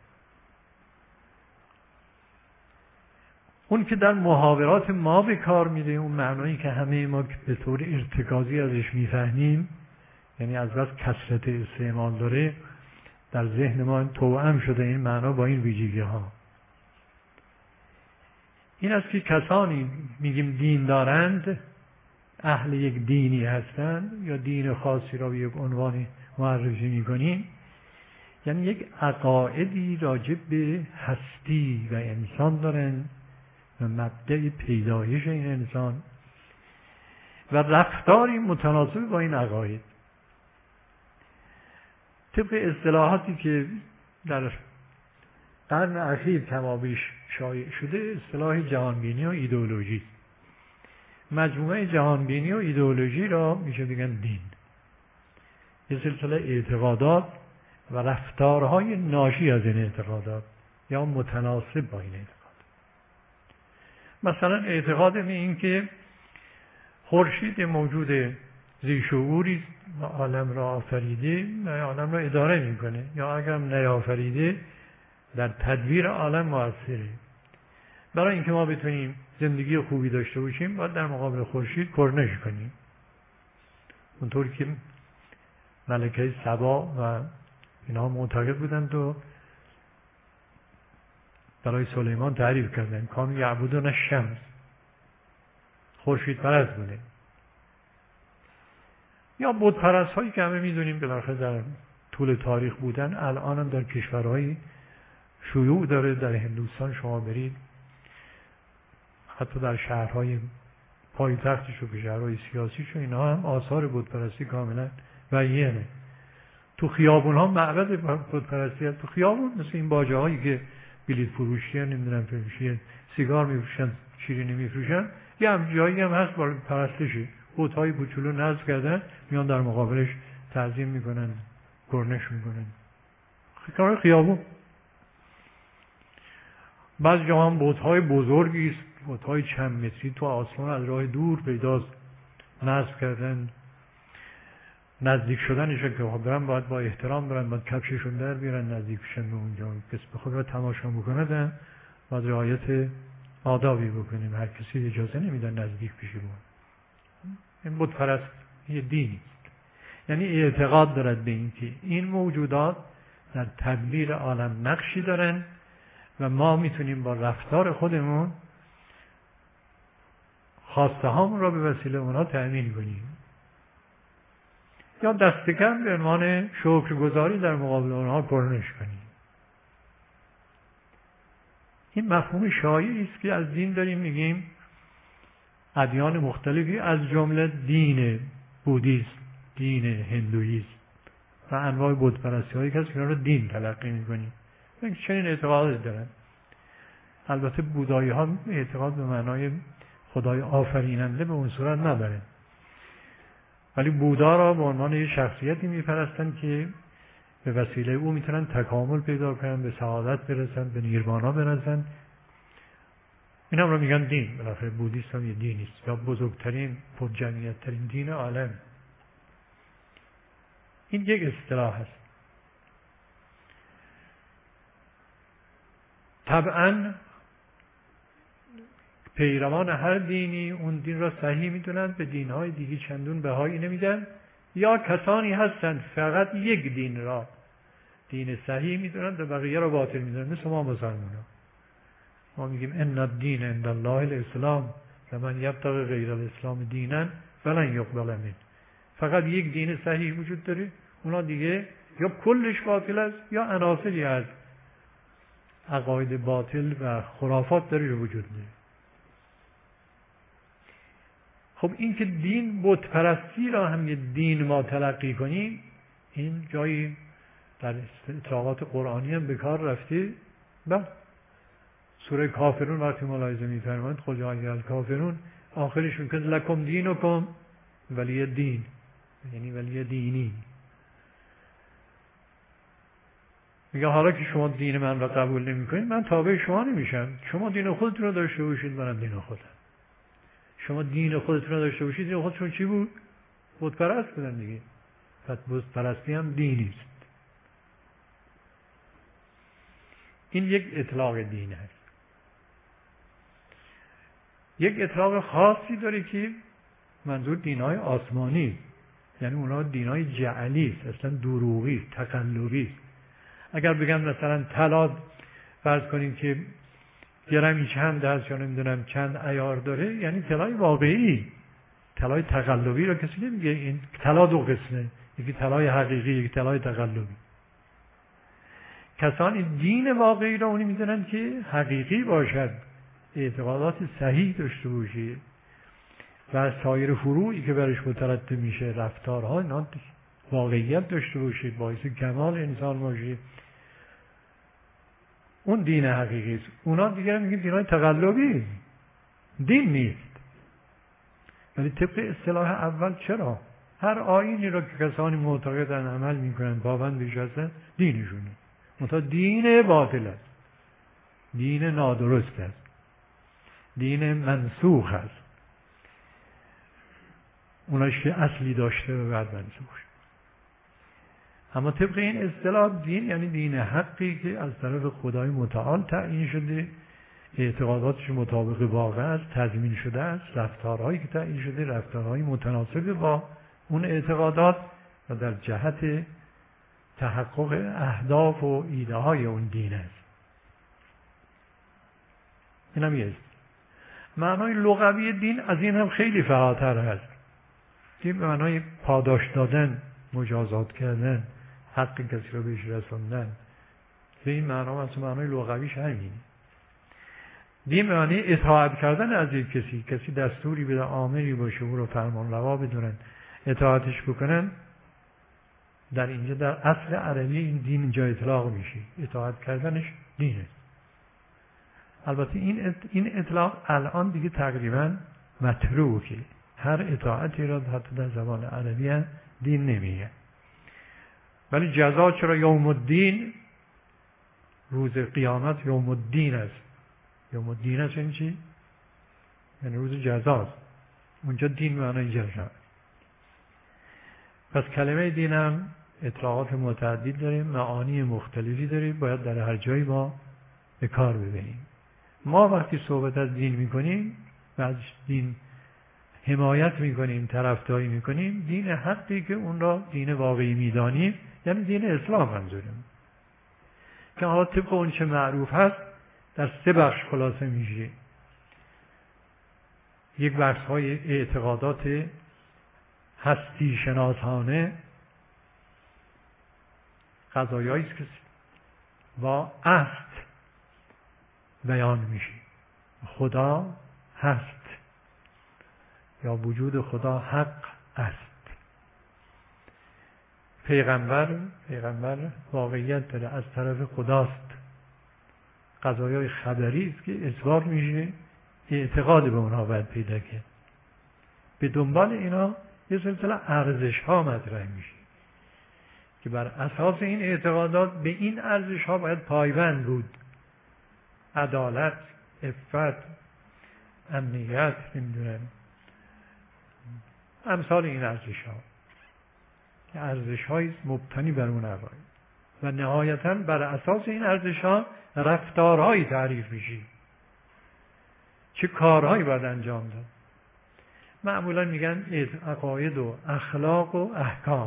اون که در محاورات ما به کار میره، اون معنایی که همه ما به طور ارتکازی ازش میفهمیم، یعنی از بس کثرت استعمال داره در ذهن ما توأم شده این معنا با این ویژگی ها. این است که کسانی میگیم دین دارند، اهل یک دینی هستند یا دین خاصی را به یک عنوان معرفی میکنیم، یعنی یک عقایدی راجع به هستی و انسان دارند و مبدأ پیدایش این انسان و رفتاری متناسب با این عقاید. طبق اصطلاحاتی که در قرن اخیر کمابیش شایع شده، اصطلاح جهانبینی و ایدئولوژی. مجموعه جهانبینی و ایدئولوژی را میشه بگن دین. یه سلسله اعتقادات و رفتارهای ناشی از این اعتقادات یا متناسب با این اعتقاد. مثلا اعتقاد این که خورشید موجود ذی شعوری است و عالم را آفریده و عالم را اداره میکنه، یا اگر نیافریده در تدبیر عالم مؤثره. برای اینکه ما بتونیم زندگی خوبی داشته باشیم باید در مقابل خورشید کرنش کنیم، اونطور که ملکه سبا و اینها معتقد بودند و برای سلیمان تعریف کردن کانوا یعبدون الشمس، خورشید پرست بوده. یا بت پرست هایی که همه میدونیم بالاخره در طول تاریخ بودن، الان هم در کشورهای شیوع داره. در هندوستان شما برید، حتی در شهرهای پایتختش و شهرهای سیاسیش و اینا هم آثار بتپرستی کاملا بیانه. تو خیابون ها معبد بتپرستی هست. تو خیابون مثل این باجه هایی که بلیط فروشی ها نمیدونم فروشی سیگار میفروشن، شیرینی میفروشن، یه هم جایی هم هست برای پرستشه. بت های کوچولو نصب کردن، میان در مقابلش تعظیم میکنن، کرنش میکنن. کنار خیابون. بعضی جا هم بت های بزرگی است، بت های چند متری تو آسمان از راه دور پیداست، نصب کردن. نزدیک شدنش که برن باید با احترام برن، باید کفششون در بیارن، نزدیک بشن به اونجا. کسی بخواد را تماشا بکنه باید رعایت آدابی بکنیم. هر کسی اجازه نمیدن نزدیک بشه. این بت پرست یه دینی، یعنی اعتقاد دارد به این که این موجودات در تدبیر عالم نقشی دارن و ما میتونیم با رفتار خودمون خواسته هامون را به وسیله اونا تأمین کنیم، یا دست کم به عنوان شکرگزاری در مقابل اونها کرنش کنیم. این مفهوم شایعی است که از دین داریم میگیم. ادیان مختلفی از جمله دین بودیست، دین هندوییست و انواع بت پرستی هایی که هست اینا رو دین تلقی میکنیم. چنین اعتقادی دارن. البته بودایی ها اعتقاد به معنای خدای آفریننده به اون صورت نداره، ولی بودا را به عنوان یک شخصیتی میپرستن که به وسیله او میتونن تکامل پیدا کنن، به سعادت برسن، به نیروانا برسن. این هم رو میگن دین. بالاخره بودیست هم یه دینی است، یا بزرگترین پرجمعیت ترین دین عالم. این یک اصطلاح هست. طبعا پیروان هر دینی اون دین را صحیح میدونند، به دینهای دیگه چندون بهایی نمیدن، یا کسانی هستند فقط یک دین را دین صحیح میدونند و بقیه را باطل میدونند. مثل ما مسلمانان، ما میگیم ان الدین عند الله الاسلام و من یبتغی غیر الاسلام دینا فلن یقبل منه. فقط یک دین صحیح وجود داره، اونا دیگه یا کلش باطل است یا عناصری از عقاید باطل و خرافات داره وجود داره. خب این که دین بت پرستی را هم یه دین ما تلقی کنیم، این جایی در اطلاقات قرآنی هم به کار رفته. بله، سوره کافرون وقتی ملاحظه می‌فرمایید قل یا ایها الکافرون، آخرش میگه لکم دینکم ولی دین، یعنی ولی دینی. میگه حالا که شما دین من را قبول نمی‌کنید، من تابع شما نمیشم. شما دین خودتون رو داشته باشید، منم دین خودم. شما دین خودتون رو داشته باشید، دین خودتون چی بود؟ بت پرست بودن دیگه. پس بت پرستی هم دینی است. این یک اطلاق دین است. یک اطلاق خاصی داره که منظور دین‌های آسمانی است. یعنی اونها دین‌های جعلی است، اصلا دروغی است، تقلبی است. اگر بگم مثلا طلا فرض کنیم که گرمی چند هست یا نمیدونم چند عیار داره، یعنی طلای واقعی. طلای تقلبی رو کسی نمیگه. این طلا دو قسمه، یکی طلای حقیقی، یکی طلای تقلبی. کسانی دین واقعی رو اونی میدونن که حقیقی باشد، اعتقادات صحیح داشته باشه و سایر فروعی که برش مترتب میشه، رفتارها، اینا واقعیت داشته باشه، باعث کمال انسان باشه. اون دین حقیقی است. اونا دیگه میگن دینای تقلبی، دین نیست. ولی طبق اصطلاح اول چرا؟ هر آیینی را که کسانی معتقدن عمل میکنن، پابند بهش هستن، دینشونه. منتها دین باطل است، دین نادرست است، دین منسوخ است. اوناش که اصلی داشته و بعد منسوخ شد. اما طبق این اصطلاح دین یعنی دین حقی که از طرف خدای متعال تعیین شده، اعتقاداتش مطابق واقع است، تضمین شده است، رفتارهایی که تعیین شده رفتارهایی متناسب با اون اعتقادات و در جهت تحقق اهداف و ایده های اون دین است. این هم یه معنای لغوی دین. از این هم خیلی فراتر هست. دین به معنای پاداش دادن، مجازات کردن، حق کسی رو بهش رساندن، به این معنا مثلا معنای لغویش همینه. دین معنی اطاعت کردن از یک کسی، کسی دستوری بده، آمری باشه، او رو فرمان روا بدونن، اطاعتش بکنن. در اینجا در اصل عربی این دین اینجا اطلاق میشه، اطاعت کردنش دینه. البته این این اطلاق الان دیگه تقریبا متروکه، هر اطاعتی را حتی در زبان عربی هم دین نمیگه. ولی جزا چرا یوم الدین، روز قیامت یوم الدین است. یوم الدین است یعنی چی؟ یعنی روز جزاست. اونجا دین معنای جزا. پس کلمه دین هم اطلاقات متعدد داریم، معانی مختلفی داریم، باید در هر جایی ما به کار ببریم. ما وقتی صحبت از دین میکنیم و از دین حمایت میکنیم، طرفداری میکنیم، دین حقی که اون را دین واقعی میدانیم، یعنی دین اسلام منظوریم، که حالا طبق اون چه معروف هست در سه بخش خلاصه میشه. یک بخش های اعتقادات هستی شناسانه، قضایایی است که با است بیان میشه. خدا هست یا وجود خدا حق است. پیغمبر پیغمبر واقعیت داره، از طرف خداست. قضایای خبری است که اثبات میشه، اعتقاد به اونها باید پیدا کرد. به دنبال اینا یه سلسله ارزش ها مطرح میشه که بر اساس این اعتقادات به این ارزش ها باید پایبند بود. عدالت، عفت، امنیت، نمیدونم امثال این ارزش ها که ارزش هایی مبتنی بر اون عقاید و نهایتاً بر اساس این ارزش ها رفتارهایی تعریف میشه، چه کارهایی باید انجام داد. معمولا میگن عقاید و اخلاق و احکام.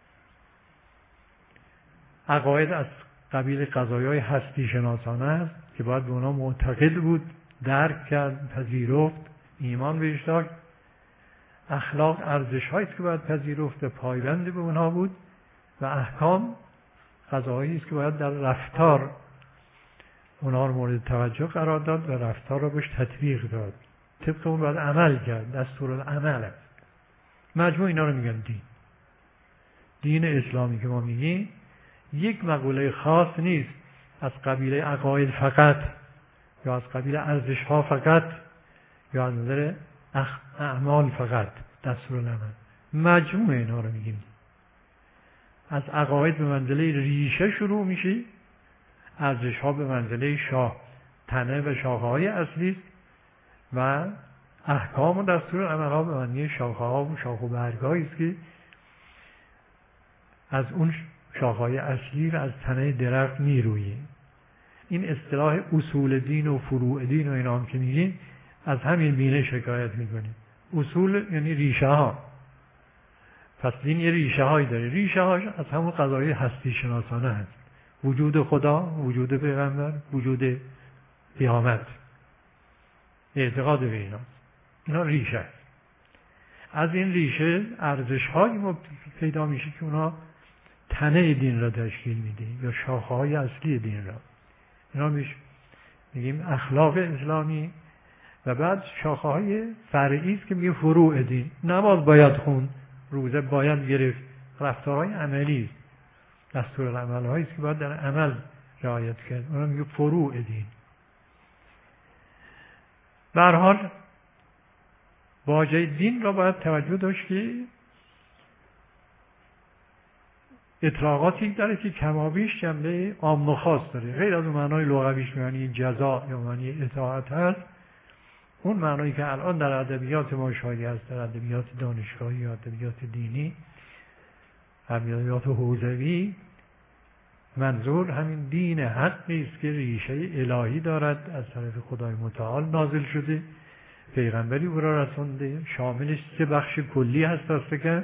عقاید از قبیل قضایای هستی شناسانه است که باید به اونا معتقد بود، درک کرد، پذیرفت، ایمان بهش داشت. اخلاق ارزش هایی است که باید پذیرفت و پایبند به اونها بود. و احکام قضایی است که باید در رفتار اونها رو مورد توجه قرار داد و رفتار رو بهش تطبیق داد، طبق اون باید عمل کرد، دستورالعمل است. مجموع اینا رو میگن دین. دین اسلامی که ما میگیم یک مقوله خاص نیست، از قبیله عقاید فقط یا از قبیله ارزش ها فقط یا از نظر اعمال فقط، دستورالعمل. مجموع اینا رو میگیم. از عقاید به منزله ریشه شروع میشه، ارزش ها به منزله شاه تنه و شاخه های اصلی و احکام و دستورالعمل ها به منزله شاخه ها و شاخ و برگایی است که از اون شاخه های اصلی و از تنه درخت میرویه. این اصطلاح اصول دین و فروع دین و اینا هم که میگیم از همین بینه شکایت میکنیم. اصول یعنی ریشه ها. پس دین یه ریشه هایی داره، ریشه هاش از همون قضایای هستی شناسانه هست. وجود خدا، وجود پیغمبر، وجود قیامت، اعتقاد به اینا، اینا ریشه است. از این ریشه ارزش هایی پیدا میشه که اونا تنه دین را تشکیل میده یا شاخه های اصلی دین را. اینا میش میگیم اخلاق اسلامی. و بعد شاخه های فرعی است که میگه فروع دین. نماز باید خون، روزه باید گرفت، رفتارهای عملی است، دستورالعمل هایی است که باید در عمل رعایت کرد. اونا میگه فروع دین. به هر حال واژه دین را باید توجه داشت که اطلاقاتی داره که کمابیش جنبه عام و خاص داره. غیر از اون معنای لغویش معنی جزا یا معنی اطاعت هست، اون معنایی که الان در ادبیات ما شایع است، در ادبیات دانشگاهی یا ادبیات دینی، ادبیات حوزوی، منظور همین دین حقی است که ریشه الهی دارد، از طرف خدای متعال نازل شده، پیغمبری او را رسانده، شاملش سه بخش کلی هست است که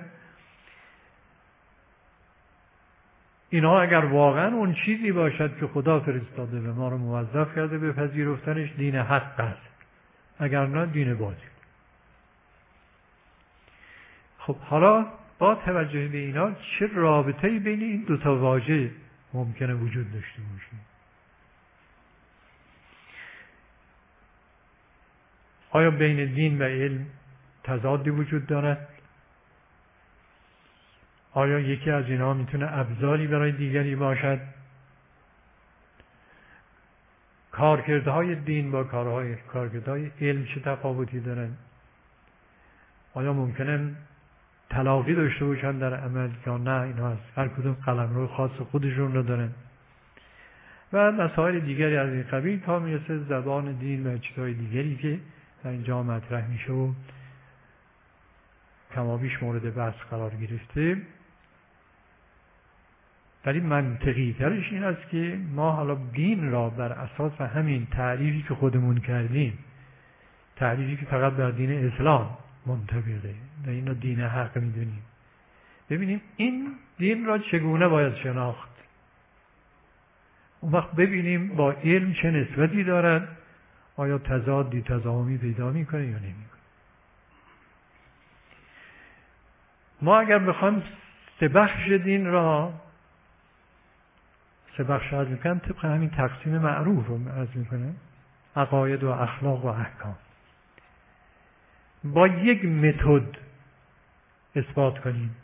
اینا اگر واقعا اون چیزی باشد که خدا فرستاده و ما رو موظف کرده به پذیرفتنش، دین حق است. اگر نه دین باطل. خب حالا با توجه به اینا چه رابطه‌ای بین این دو تا واژه ممکنه وجود داشته باشه؟ آیا بین دین و علم تضادی وجود دارد؟ آیا یکی از اینها میتونه ابزاری برای دیگری باشد؟ کارکردهای دین با کارهای کارکردهای علم چه تفاوتی دارند؟ آیا ممکنه تلاقی داشته باشند در عمل یا نه؟ اینها هست هر کدوم قلمرو خاص خودشون رو دارن و مسائل دیگری از این قبیل تا میرسه زبان دین و چیزهای دیگری که در اینجا مطرح میشه و کمابیش مورد بحث قرار گرفته. ولی منطقی ترش این است که ما حالا دین را بر اساس همین تعریفی که خودمون کردیم، تعریفی که فقط بر دین اسلام منطبقه و این رو دین حق میدونیم، ببینیم این دین را چگونه باید شناخت. اون وقت ببینیم با علم چه نسبتی دارد، آیا تضادی تضاهمی پیدا میکنه یا نمیکنه. ما اگر بخوایم سه بخش دین را سه بخش عرض میکنم طبق همین تقسیم معروف رو عرض میکنم، عقاید و اخلاق و احکام، با یک متد اثبات کنیم،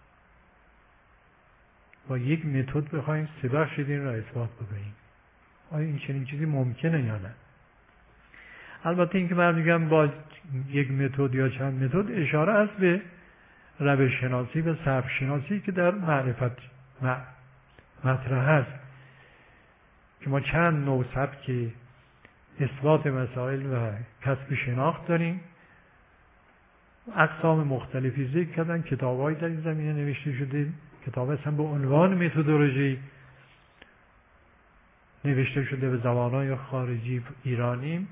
با یک متد بخوایم سه بخش دین را اثبات بکنیم، آیا این چنین چیزی ممکنه یا نه؟ البته این که من میگم با یک متد یا چند متد اشاره است به روش شناسی و سبک شناسی که در معرفت مطرح هست که ما چند نوع سبک اثبات مسائل و کسب شناخت داریم. اقسام مختلفی ذکر کردن، کتاب‌هایی در این زمینه نوشته شده، کتاب اصلا به عنوان متدولوژی نوشته شده به زبان‌های خارجی ایرانی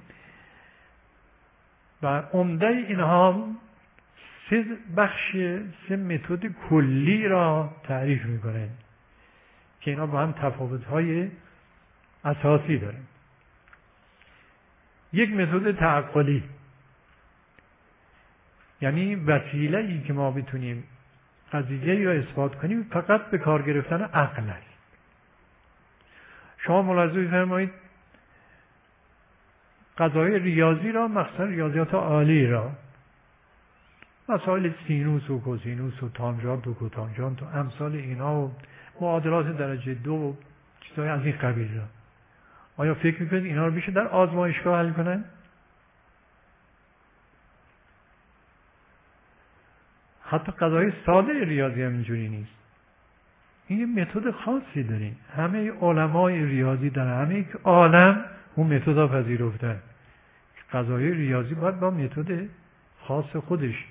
و عمده اینها سه بخش سه متد کلی را تعریف می‌کنند که اینا با هم تفاوت‌های اساسی دارن. یک متد تعقلی، یعنی وسیله‌ای که ما بتونیم قضیه را اثبات کنیم فقط به کار گرفتن عقل است. شما ملاحظه بفرمایید قضایای ریاضی را، مخصوصا ریاضیات عالی را، مسائل سینوس و کوسینوس و تانژانت و کوتانژانت و امثال اینا و معادلات درجه دو و چیزهای از این قبیل را، آیا فکر میکنید اینا رو میشه در آزمایشگاه حل کنن؟ حتی قضایای ساده ریاضی هم اینجوری نیست. این یه متد خاصی داریم. همه علمای ریاضی در همه عالم اون متد ها پذیرفتن. قضایای ریاضی باید با متد خاص خودش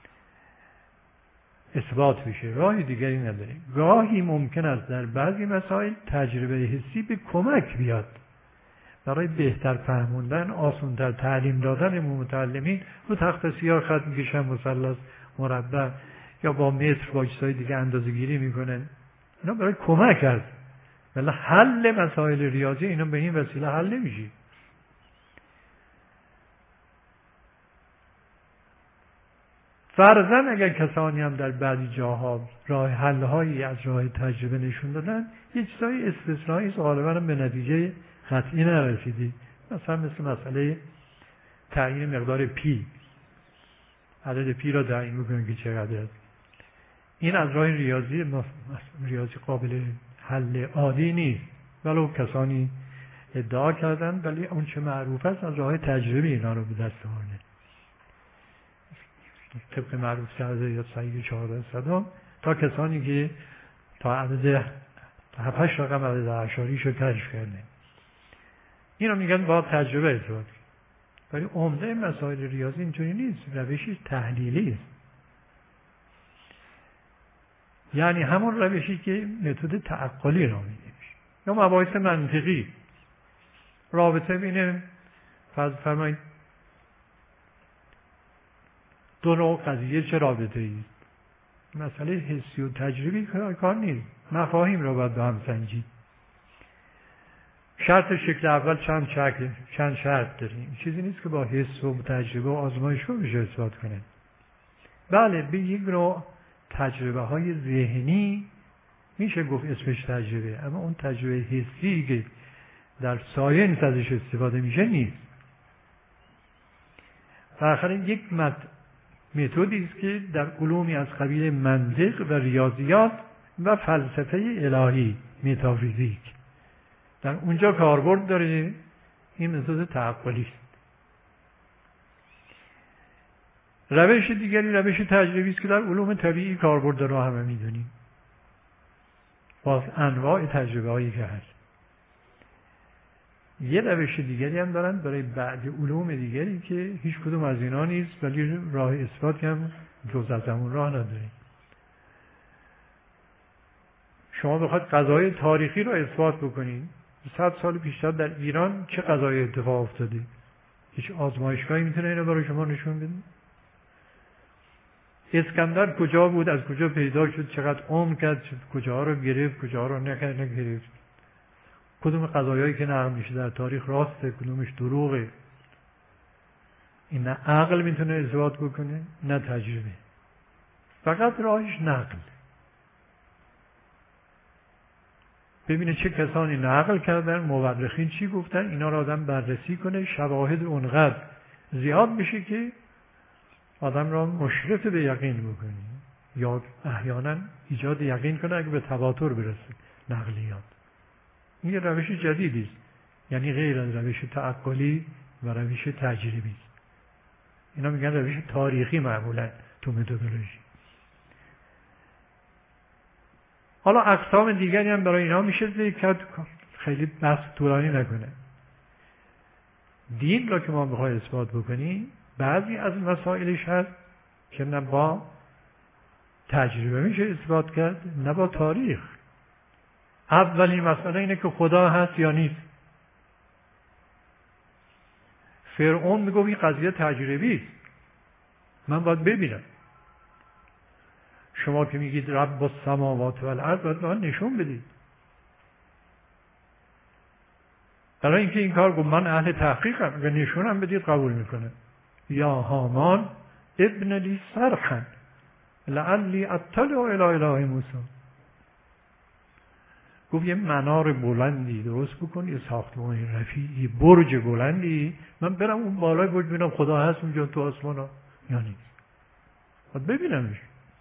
اثبات بشه، راهی دیگری نداریم. گاهی ممکن است در بعضی مسائل تجربه حسی به کمک بیاد برای بهتر فهموندن، آسان‌تر تعلیم دادن متعلمین. رو تخت سیاه خط میکشن، مثلث، مربع یا با متر با چیزهای دیگه اندازه‌گیری میکنن. اینا برای کمک است، ولی حل مسائل ریاضی اینا به این وسیله حل نمیشه. فرضاً اگر کسانی هم در بعضی جاها راه حل‌هایی از راه تجربه نشون دادن، یه چیزای استثنایی است، غالباً به نتیجه قطعی نرسیدی. مثلا مثل مسئله تعیین مقدار پی، عدد پی را تعیین می‌کنن که چقدر است. این از راه ریاضی ریاضی قابل حل عادی نیست، ولو کسانی ادعا کردن، ولی اون چه معروف است از راه تجربه اینا رو به دست آورده. طبق معروف سرده یا صحیح چهارده صدام تا کسانی که تا عدد هفت هشت رقم عدد اعشاریش رو کشف کرده. این رو میگن با تجربه اثبات. ولی عمده مسائل ریاضی اینطوری نیست، روشی تحلیلی است. یعنی همون روشی که متد تعقلی را میده میشه. یا مباحث منطقی، رابطه بین فرض فرمایید دو نوع قضیه چه رابطه ای است. مسئله حسی و تجربی کار نیست، مفاهیم را باید به هم سنجید. شرط شکل اول چند شکل چند شرط داریم، چیزی نیست که با حس و تجربه و آزمایشگاه بشه اثبات کنه. بله به یک نوع تجربه های ذهنی میشه گفت اسمش تجربه، اما اون تجربه حسی که در ساینس ازش استفاده میشه نیست. بالاخره یک متدی است که در علومی از قبیل منطق و ریاضیات و فلسفه الهی متافیزیک در اونجا کاربرد داره. این متد تعقلی است. روش دیگری روش تجربی است که در علوم طبیعی کاربرد داره، همه میدونیم با انواع تجربه هایی که هست. یه روش دیگری هم دارن برای بعضی علوم دیگری که هیچ کدوم از اینا نیست، ولی راه اثبات هم جز از همون راه نداریم. شما بخواید قضای تاریخی رو اثبات بکنید، صد سال پیشتر در ایران چه قضایی اتفاق افتاده؟ هیچ آزمایشگاهی میتونه اینو برای شما نشون بده؟ اسکندر کجا بود؟ از کجا پیدا شد؟ چقدر عمر کرد؟ کجاها رو گرفت؟ کجاها رو نکرد نگرفت؟ کدوم قضایایی که نقل میشه در تاریخ راسته، کدومش دروغه؟ این نه عقل میتونه اثبات بکنه نه تجربه، فقط راهش نقل. ببینه چه کسانی نقل کردن، مورخین چی گفتن، اینا رو آدم بررسی کنه، شواهد اونقدر زیاد بشه که آدم را مشرف به یقین بکنه، یا احیانا ایجاد یقین کنه اگه به تواتر برسه نقلیات. این یه روش جدیدی است، یعنی غیر از روش تعقلی و روش تجربی است. اینا میگن روش تاریخی معمولا تو متدولوژی. حالا اقسام دیگری هم برای اینا میشه ذکر، خیلی بحث طولانی نکنه. دین را که ما بخوایم اثبات بکنیم، بعضی از مسائلش هست که نه با تجربه میشه اثبات کرد نه با تاریخ. اولین مسئله اینه که خدا هست یا نیست. فرعون میگه این قضیه تجربی است، من باید ببینم. شما که میگید رب السماوات و الارض، باید من نشون بدید. برای اینکه این کار گفت من اهل تحقیقم، اگه نشونم بدید قبول میکنه. یا هامان ابن لی صرحا لعلی اطلع الی اله موسی. گفت یه منار بلندی درست بکن، یه ساختمان رفیعی، برج بلندی، من برم اون بالای برج ببینم خدا هست اونجا تو آسمان ها یا نیست. باید ببینمش.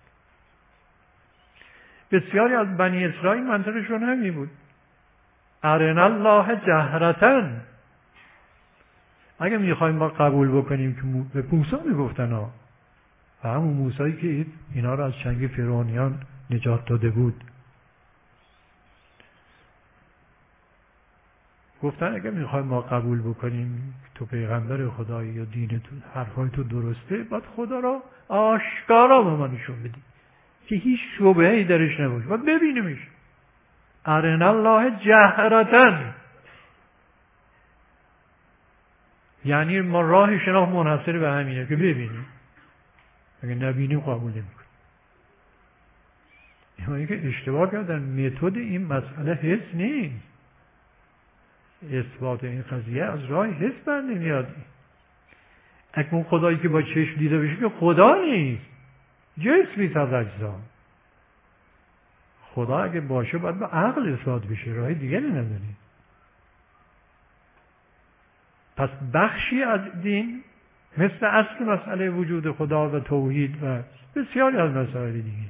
بسیاری از بنی اسرائیل منطقشون همین بود، ارنا الله جهرتن. اگه میخوایم ما قبول بکنیم که به موسی میگفتن ها، همون موسایی که اینا رو از چنگ فرعونیان نجات داده بود، گفتن اگه میخوایم ما قبول بکنیم تو پیغمبر خدایی یا دین تو حرفای تو درسته، باید خدا را آشکارا به ما نشون بدی که هیچ شبهه‌ای درش نباشه، باید ببینیمش. ارنا الله جهرتن، یعنی ما راه شناخت منحصر به همینه که ببینیم، اگه نبینیم قبول نمیکنیم. یعنی که اشتباه کردن، متد این مسئله حس نیست. اثبات این قضیه از راه حس بر نمیاد. اگه اون خدایی که با چشم دیده بشه که خدا نیست، جسمی از اجزا. خدا اگه باشه باید با عقل اثبات بشه، راه دیگری نداری. پس بخشی از دین مثل اصل مسئله وجود خدا و توحید و بسیاری از مسائل دیگه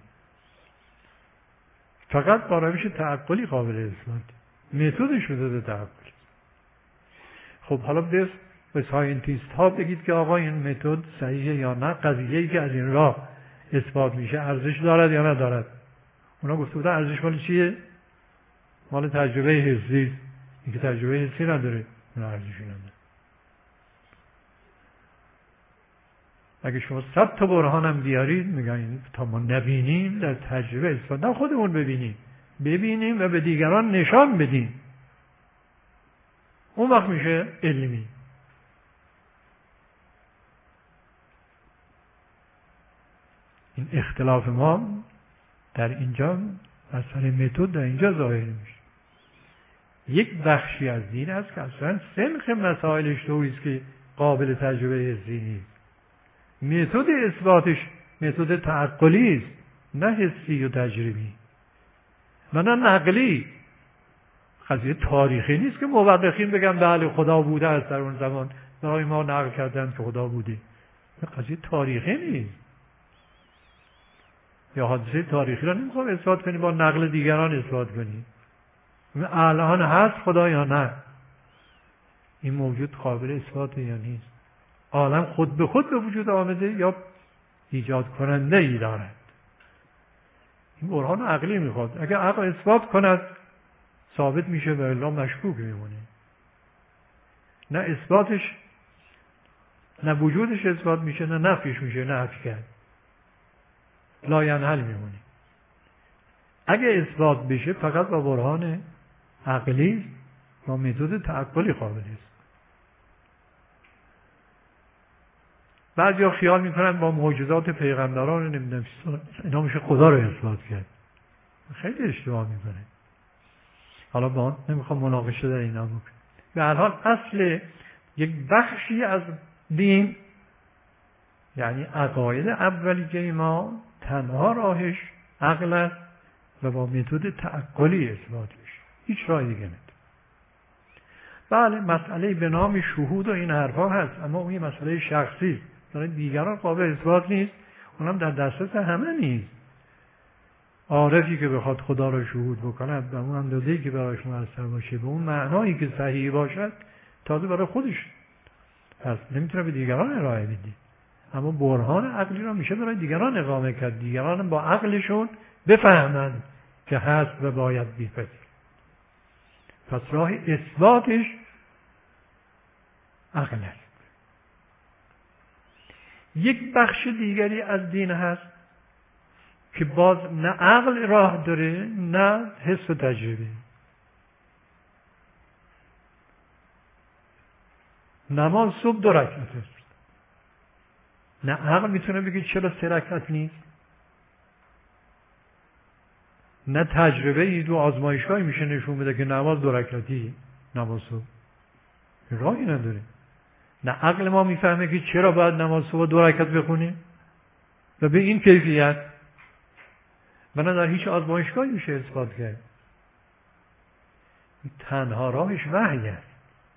فقط با روش تعقلی قابل اثبات، متدش متد تعقلی. خب حالا به به ساینتیست ها بگید که آقا این متد صحیحه یا نه، قضیه‌ای که از این راه اثبات میشه ارزش دارد یا ندارد. اونا گفته بودن ارزش مال چیه؟ مال تجربه حسی. این که تجربه حسی نداره اون ارزشی نداره. اگه شما صد تا برهانم بیارید، میگن تا ما نبینیم در تجربه اثبات، نه خودمون ببینیم ببینیم و به دیگران نشان بدیم، اون وقت میشه علمی. این اختلاف ما در اینجا اثر متد در اینجا ظاهر میشه. یک بخشی از دین است که اصلا سنخ مسائلش تویست که قابل تجربه حسی نیست. متد اثباتش متد تعقلی است، نه حسی و تجربی و نه نقلی. قضیه تاریخی نیست که مورخین بگن بله خدا بوده است در اون زمان، برای ما نقل کردن که خدا بوده. قضیه تاریخی نیست. یا حادثه تاریخی را نمیخوام اثبات کنی با نقل دیگران اثبات کنی. الان هست خدا یا نه؟ این موجود قابل اثبات یا نیست؟ عالم خود به خود به وجود آمده یا ایجاد کننده ای دارد؟ این برهان عقلی میخواد. اگر عقل اثبات کند ثابت میشه و الا مشکوک میمونه. نه اثباتش، نه وجودش اثبات میشه، نه نفیش میشه، نه نفی کرد. لا ینحل میمونه. اگه اثبات بشه فقط با برهان عقلی با متد تعقلی قابل است. بعضیا خیال میکنن با معجزات پیغمبران نمیدونم اینا میشه خدا رو اثبات کرد. خیلی اشتباه میکنه. حالا با اون نمیخوام مناقشه در اینا بکنم. به هر حال اصل یک بخشی از دین، یعنی عقاید اولیه ما، تنها راهش عقل است و با متد تعقلی اثبات میشه. هیچ راه دیگه نداره. بله مسئله به نام شهود و این حرفا هست، اما اون یه مسئله شخصی است. برای دیگران قابل اثبات نیست، اونم در دسترس همه نیست. عارفی که بخواد خدا را شهود بکند و اون اندازه‌ای که برایش میسر باشه به اون معنایی که صحیح باشد تازه برای خودش هست، نمیتونه به دیگران ارائه بده. اما برهان عقلی را میشه برای دیگران اقامه کرد، دیگران با عقلشون بفهمند که هست و باید بپذیرند. پس راه اثباتش عقل است. یک بخش دیگری از دین هست که باز نه عقل راه داره نه حس و تجربه. نماز صبح دو رکعت است. نه عقل میتونه بگه چرا سه رکعت نیست، نه تجربه ای دو آزمایشگاهی میشه نشون بده که نماز دو رکعتی نماز صبح راهی نداره. نه عقل ما میفهمه که چرا باید نماز صبح دو رکعت بخونیم و به این کیفیت، و نه در هیچ آزمایشگاهی میشه اثبات کرد. تنها راهش وحی است.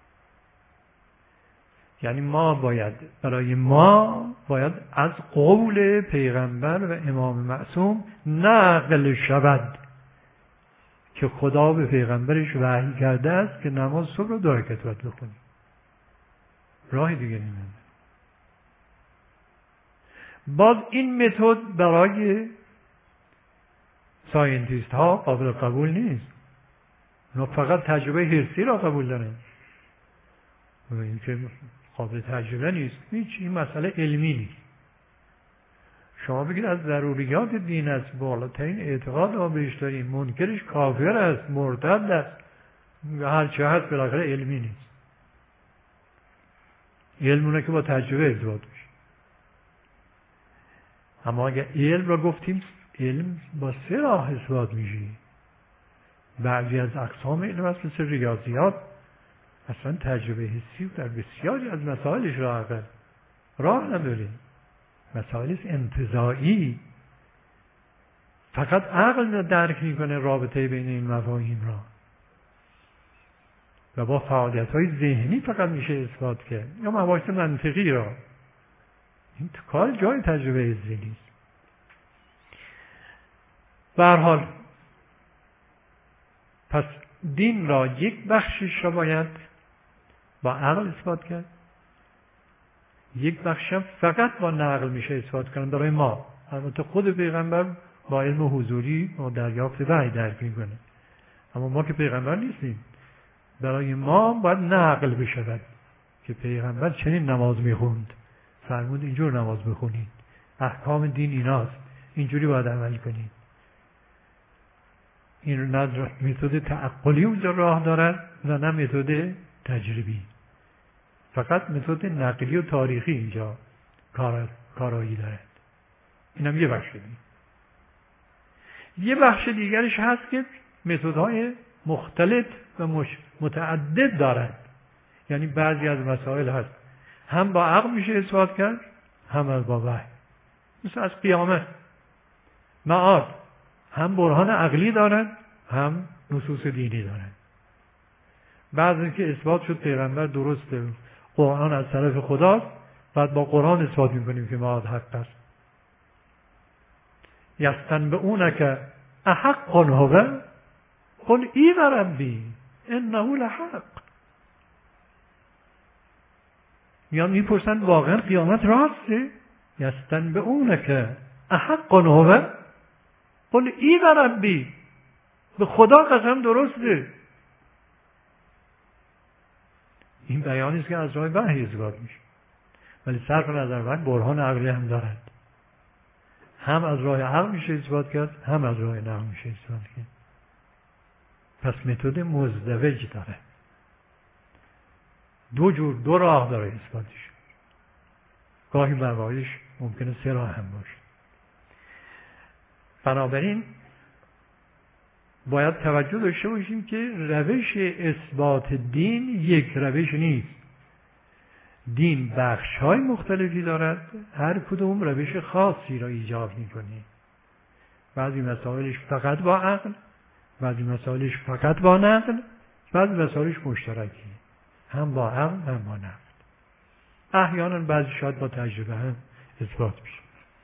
یعنی ما باید برای ما باید از قول پیغمبر و امام معصوم نقل شود که خدا به پیغمبرش وحی کرده است که نماز صبح رو دو رکعت باید بخونیم. راه دیگه نمیده. باز این متد برای ساینتیست ها قابل قبول نیست. اونا فقط تجربه حسی را قبول دارن. این که قابل تجربه نیست. هیچ، این مسئله علمی نیست. شما بگید از ضروریات دین است، بالاترین اعتقاد ما بهش داریم، منکرش کافر است، مرتد است، هر چه هست بالاخره علمی نیست. علمونه که با تجربه اثبات بشه. اما اگر علم را گفتیم، علم با سه راه اثبات میشه. بعضی از اقسام علم هست مثل ریاضیات اصلا تجربه حسی در بسیاری از مسائلش راه عقل راه نداره. مسائل انتزاعی فقط عقل درک میکنه رابطه بین این مفاهیم را و با فعالیت های ذهنی فقط میشه اثبات کرد، یا مباحث منطقی را. این کار جای تجربه ذهنی است. به هر حال پس دین را یک بخشش را باید با عقل اثبات کرد، یک بخش هم فقط با نقل میشه اثبات کنند برای ما. البته خود پیغمبر با علم حضوری و دریافت وحی درک میکنه، اما ما که پیغمبر نیستیم. برای ما باید نقل بشود که پیغمبر چنین نماز میخوند، فرمود اینجور نماز بخونید، احکام دین ایناست، اینجوری باید عمل کنید. این نه متد تعقلی اونجا راه دارد و نه متد تجربی. فقط متد نقلی و تاریخی اینجا کار کارایی دارد. اینم یه بخش دیگه. یه بخش دیگرش هست که متدهای مختلف و مش... متعدد دارد. یعنی بعضی از مسائل هست هم با عقل میشه اثبات کرد، هم از با وحی. مثل از قیامت، معاد، هم برهان عقلی دارن هم نصوص دینی دارن. بعضی که اثبات شد پیغمبر درسته، قرآن از طرف خداست، بعد با قرآن اثبات میکنیم که معاد حق است. یستنبئونک احق هو قل ای و ربی انه لحق. میان میپرسن واقعا قیامت راسته؟ یستنبئونک احق هو قل ای و ربی، به خدا قسم درسته. این بیانی است که از راه وحی اثبات میشه، ولی صرف نظر وحی برهان عقلی هم دارد. هم از راه عقل میشه اثبات کرد، هم از راه نقل میشه اثبات کرد. پس متد مزدوج داره، دو جور دو راه داره اثباتش. گاهی مواردش ممکنه سه راه هم باشه. بنابراین باید توجه داشته باشیم که روش اثبات دین یک روش نیست. دین بخش‌های مختلفی دارد، هر کدوم روش خاصی را ایجاد می‌کنه. بعضی مسائلش فقط با عقل، بعضی مسائلش فقط با نقل، بعضی مسائلش مشترکی، هم با عقل هم با نقل. احیانا بعضی شاید با تجربه هم اثبات میشه.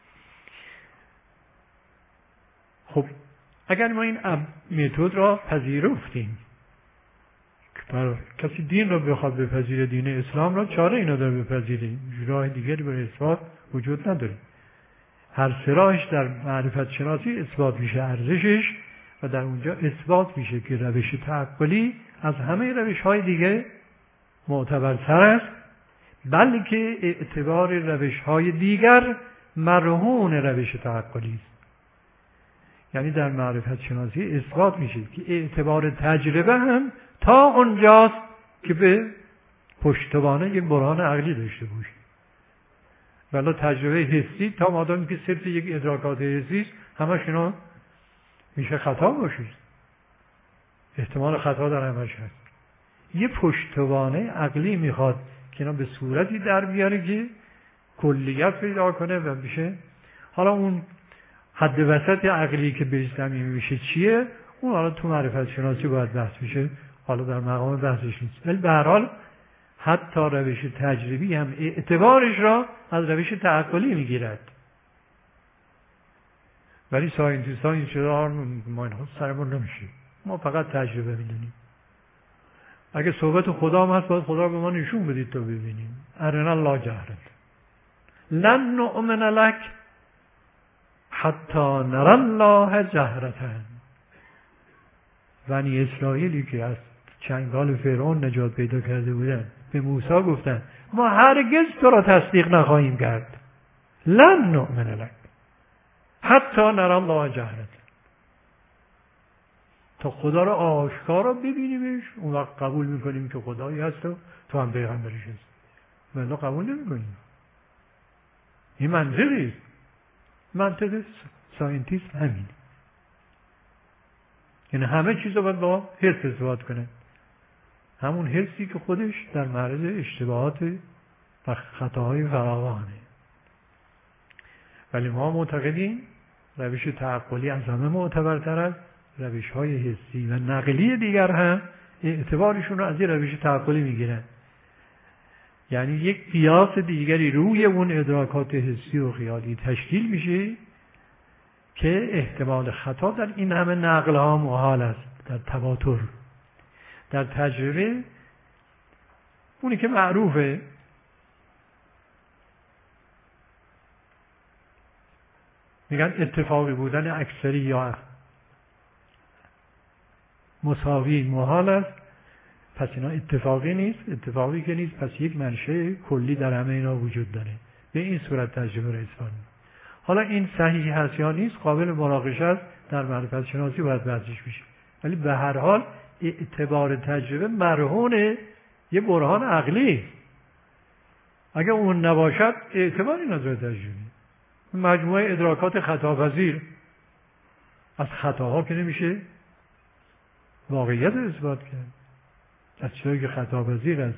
خب اگر ما این متد را پذیرفتیم، برای کسی دین را بخواد بپذیره، دین اسلام را، چاره اینا داره بپذیره، راه دیگری برای اثبات وجود نداره. هر سه راهش در معرفت شناسی اثبات میشه ارزشش، و در اونجا اثبات میشه که روش تعقلی از همه روش های دیگه معتبرتر است، بلکه اعتبار روش های دیگر مرهون روش تعقلی است. یعنی در معرفت شناسی اثبات میشه که اعتبار تجربه هم تا اونجاست که به پشتوانه یک برهان عقلی داشته باشه. ولی تجربه حسی تا مادامی که صرف یک ادراکات حسی است، همش اینا میشه خطا باشه. احتمال خطا در همش هست. یه پشتوانه عقلی میخواد که اینا به صورتی در بیاره که کلیت پیدا کنه و بشه. حالا اون حد وسط عقلی که به زمین میشه چیه؟ اون حالا تو معرفت شناسی باید بحث میشه، حالا در مقام بحثش نیست. ولی به هر حال حتی روش تجربی هم اعتبارش را از روش تعقلی میگیرد. ولی ساینتیست ها این چرا ما اینها سرمون نمیشه، ما فقط تجربه میدونیم. اگه صحبت خدا هم هست باید خدا به ما نشون بدید تا ببینیم. ارنا الله جهرت لن نؤمن لک حتی نر الله جهرتن. بنی اسرائیلی که از چنگال فرعون نجات پیدا کرده بودن به موسی گفتن ما هرگز تو را تصدیق نخواهیم کرد، لن نؤمن لک حتی نر الله جهرتن، تا خدا را آشکارا ببینیمش، اون وقت قبول میکنیم که خدایی هست و تو هم پیغمبرش هست. ولی قبول نمیکنیم. این منطقی است. منطق ساینتیست همین، یعنی همه چیز رو باید با حس اثبات کنه، همون حسی که خودش در معرض اشتباهات و خطاهای فراوانه. ولی ما معتقدیم روش تعقلی از همه معتبرتر است. روش های حسی و نقلی دیگر هم اعتبارشون رو از این روش تعقلی میگیرن. یعنی یک قیاس دیگری روی اون ادراکات حسی و خیالی تشکیل میشه که احتمال خطا در این همه نقل ها محال است. در تواتر، در تجربه، اونی که معروفه میگن اتفاقی بودن اکثری یا مساوی محال است. پس اینا اتفاقی نیست. اتفاقی که نیست پس یک منشأ کلی در همه اینا وجود داره. به این صورت تجربه را اثبات. حالا این صحیح هست یا نیست قابل مناقشه است، در معرفت شناسی باید بحثش بشه. ولی به هر حال اعتبار تجربه مرهون یه برهان عقلی. اگر اون نباشد اعتباری نداره تجربه. مجموعه ادراکات خطاپذیر، از خطاها که نمیشه واقعیت اثبات کرد، از چیزایی که خطاپذیر است،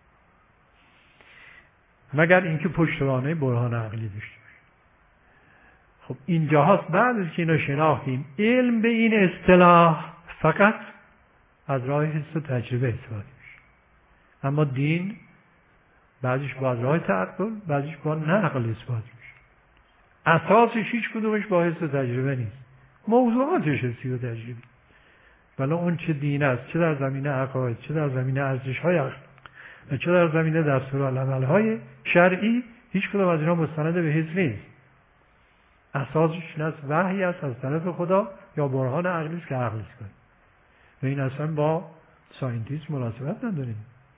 مگر اینکه پشتوانه برهان عقلی داشته باشه. خب اینجا هست بعد از که اینا شناختیم، علم به این اصطلاح فقط از راه حس و تجربه اثبات میشه. اما دین بعضیش با راه تعقل، بعضیش با نقل اثبات میشه. اساسش هیچ کدومش با حس و تجربه نیست، موضوعاتش حسی و تجربی. ولی اون چه دین است، چه در زمینه عقاید، چه در زمینه ارزش‌های اخلاقی و چه در زمینه دستورالعمل‌های شرعی، هیچ کدوم از اینا مستند به حس نیست. اساسش نه وحی است از طرف خدا یا برهان عقلی است که عقل است کنه. و این اصلا با ساینتیسم مناسبت نداره.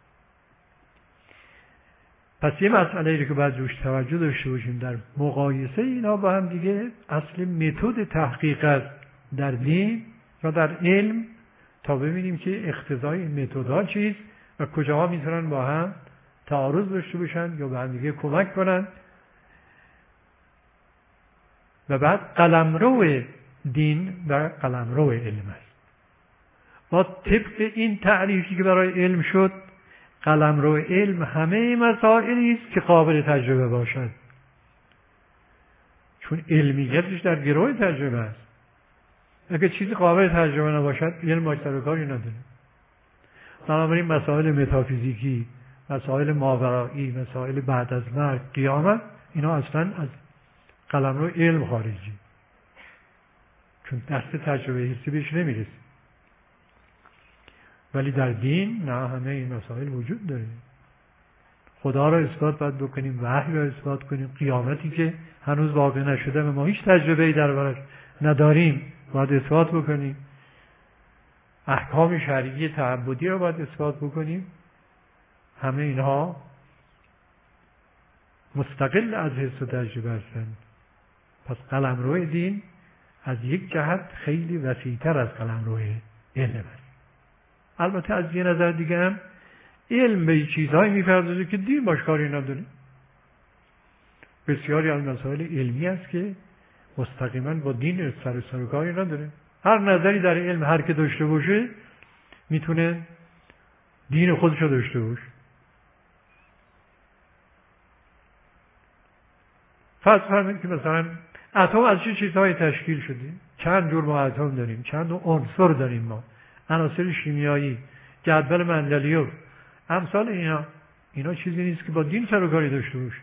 پس یه مسئله ای که باید روش توجه داشته باشیم در مقایسه اینا با هم دیگه، اصل متد تحقیق است در دین و در علم، تا ببینیم که اقتضای این متدها چیست و کجاها میتونن با هم تعارض داشته باشن یا به هم دیگه کمک کنن. و بعد قلمرو دین و قلمرو علم است. با طبق این تعریفی که برای علم شد، قلمرو علم همه مسائلی است که قابل تجربه باشد، چون علمیتش در گروه تجربه است. اگه چیزی قابل تجربه نباشد علم باش سر و کاری نداره. بنابراین مسائل متافیزیکی، مسائل ماورایی، مسائل بعد از مرگ، قیامت، اینا اصلا از قلمرو علم خارجی، چون دست تجربه حسی بهش نمیرسه. ولی در دین نه، همه این مسائل وجود داره. خدا را اثبات باید بکنیم، وحی را اثبات کنیم، قیامتی که هنوز واقع نشده و ما هیچ تجربه‌ای دربارش نداریم باید اثبات بکنیم. احکام شرعی تعبدی را باید اثبات بکنیم. همه اینها مستقل از حس و تجربه هستند. پس قلمرو دین از یک جهت خیلی وسیع‌تر از قلمرو علم است. البته از یه نظر دیگه هم علم به چیزهایی می‌پردازه که دین باش کاری نداره. بسیاری از مسائل علمی است که مستقیما با دین سر و سر و کاری نداره. هر نظری در علم هر که داشته باشه میتونه دین خودشو داشته باشه. فرض فرمایید که مثلا اتم از چه چیزهایی تشکیل شده؟ چند جور ما اتم داریم، چند عنصر داریم ما، عناصر شیمیایی، جدول مندلیوف، امثال اینا. اینا چیزی نیست که با دین سر و کاری داشته باشه.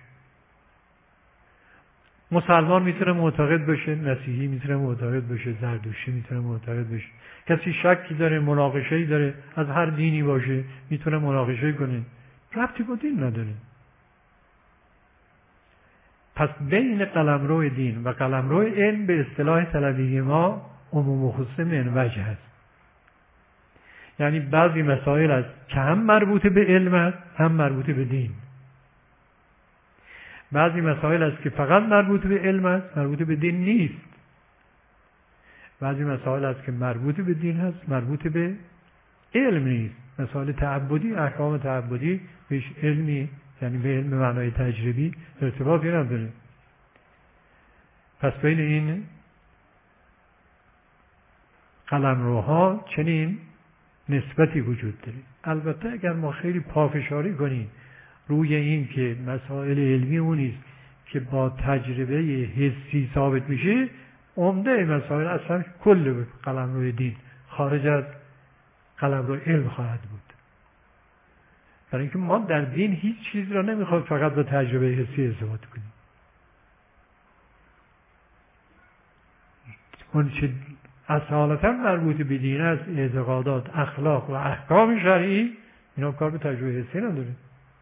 مسلمان میتونه معتقد بشه، مسیحی میتونه معتقد بشه، زردشتی میتونه معتقد بشه. کسی شکی داره، مناقشه‌ای داره، از هر دینی باشه میتونه مناقشه کنه، ربطی با دین نداره. پس بین قلمرو دین و قلمرو علم به اصطلاح طلبی ما عموم و خصوص من وجه هست. یعنی بعضی مسائل است که هم مربوط به علم است هم مربوط به دین. بعضی مسائل است که فقط مربوط به علم است، مربوط به دین نیست. بعضی مسائل است که مربوط به دین هست، مربوط به علم نیست. مسائل تعبدی، احکام تعبدی بهش علمی، یعنی به علم معنای تجربی ارتباطی نداره. پس بین این قلمروها چنین نسبتی وجود داره. البته اگر ما خیلی پافشاری کنیم روی این که مسائل علمی اونیست که با تجربه حسی ثابت میشه، عمده مسائل اصلا کل قلمرو دین خارج از قلمرو علم خواهد بود. برای اینکه ما در دین هیچ چیز را نمیخوایم فقط با تجربه حسی اثبات کنیم. اون چه اصالتا مربوط به دین است، اعتقادات، اخلاق و احکام شرعی، اینا کار به تجربه حسی نداره.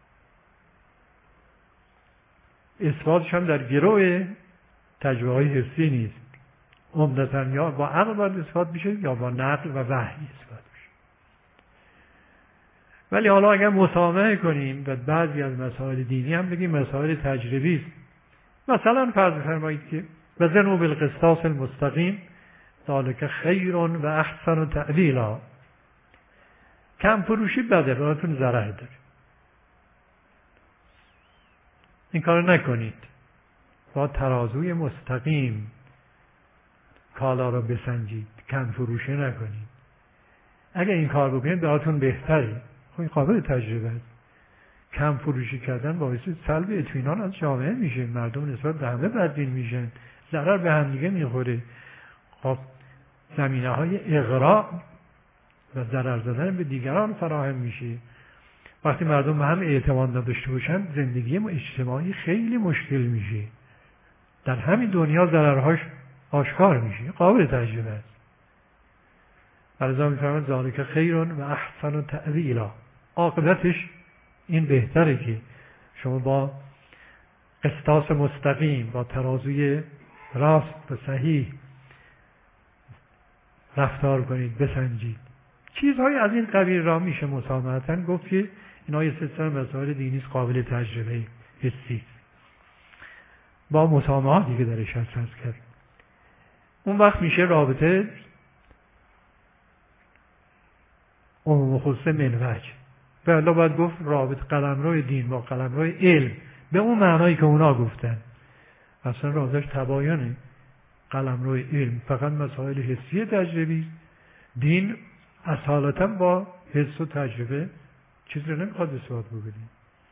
اثباتش هم در گروه تجربه های حسی نیست. عمدتاً یا با عقل باید اثبات بشه یا با نقل و وحی اثبات بشه. ولی حالا اگر مسامحه کنیم و بعضی از مسائل دینی هم بگیم مسائل تجربی است، مثلا فرض فرمایید که وزنوا بالقسطاس المستقیم ذلک خیر و احسن تأویلا، کم فروشی بده، براتون ضرر داره، این کارو نکنید. با ترازوی مستقیم کالا را بسنجید، کم فروشی نکنید. اگه این کار بکنید براتون بهتره. خب این قابل تجربه است. کم فروشی کردن باعث سلب اطمینان از جامعه میشه، مردم نسبت به همه بدبین میشن، ضرر به هم دیگه میخوره. خب زمینه های اغراء و ضرر زدن به دیگران فراهم میشه. وقتی مردم به هم اعتماد نداشته باشن زندگی اجتماعی خیلی مشکل میشه. در همین دنیا ضررهاش آشکار میشه، قابل تجربه است. علیزا میفرماید ذالک خیرون و احسن تأویلا، عاقبتش این بهتره که شما با قسطاس مستقیم، با ترازوی راست و صحیح رفتار کنید، بسنجید. چیزهای از این قبیل را میشه مسامحتاً گفت که اینا یه سلسله مسائل دینی است، قابل تجربه حسی با مسامحاتی که درش هست کرد. اون وقت میشه رابطه عموم خصوص منوج. به الله باید گفت رابط قلمرو دین با قلمرو علم به اون معنایی که اونا گفتن. اصلا رازش تباینه. قلمرو علم فقط مسائل حسی تجربی، دین اصالتا با حس و تجربه چیز رو نمیخواد اثبات بکنیم.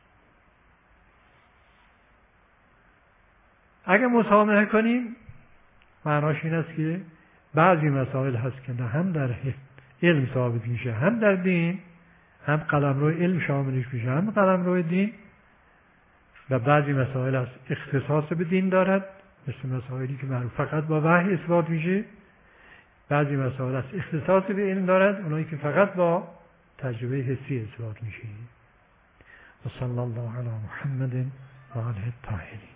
اگه مسامحه کنیم معناش این است که بعضی مسائل هست که نه هم در علم ثابت میشه هم در دین، هم قلمرو علم شاملش میشه هم قلمرو دین، و بعضی مسائل هست اختصاص به دین دارد، مثل مسائلی که معروف فقط با وحی اثبات میشه. بعضی مسائل هست اختصاص به علم دارد، اونایی که فقط با تجربه حسی اثبات میشه. و صلی الله علی محمد و آله الطاهرین.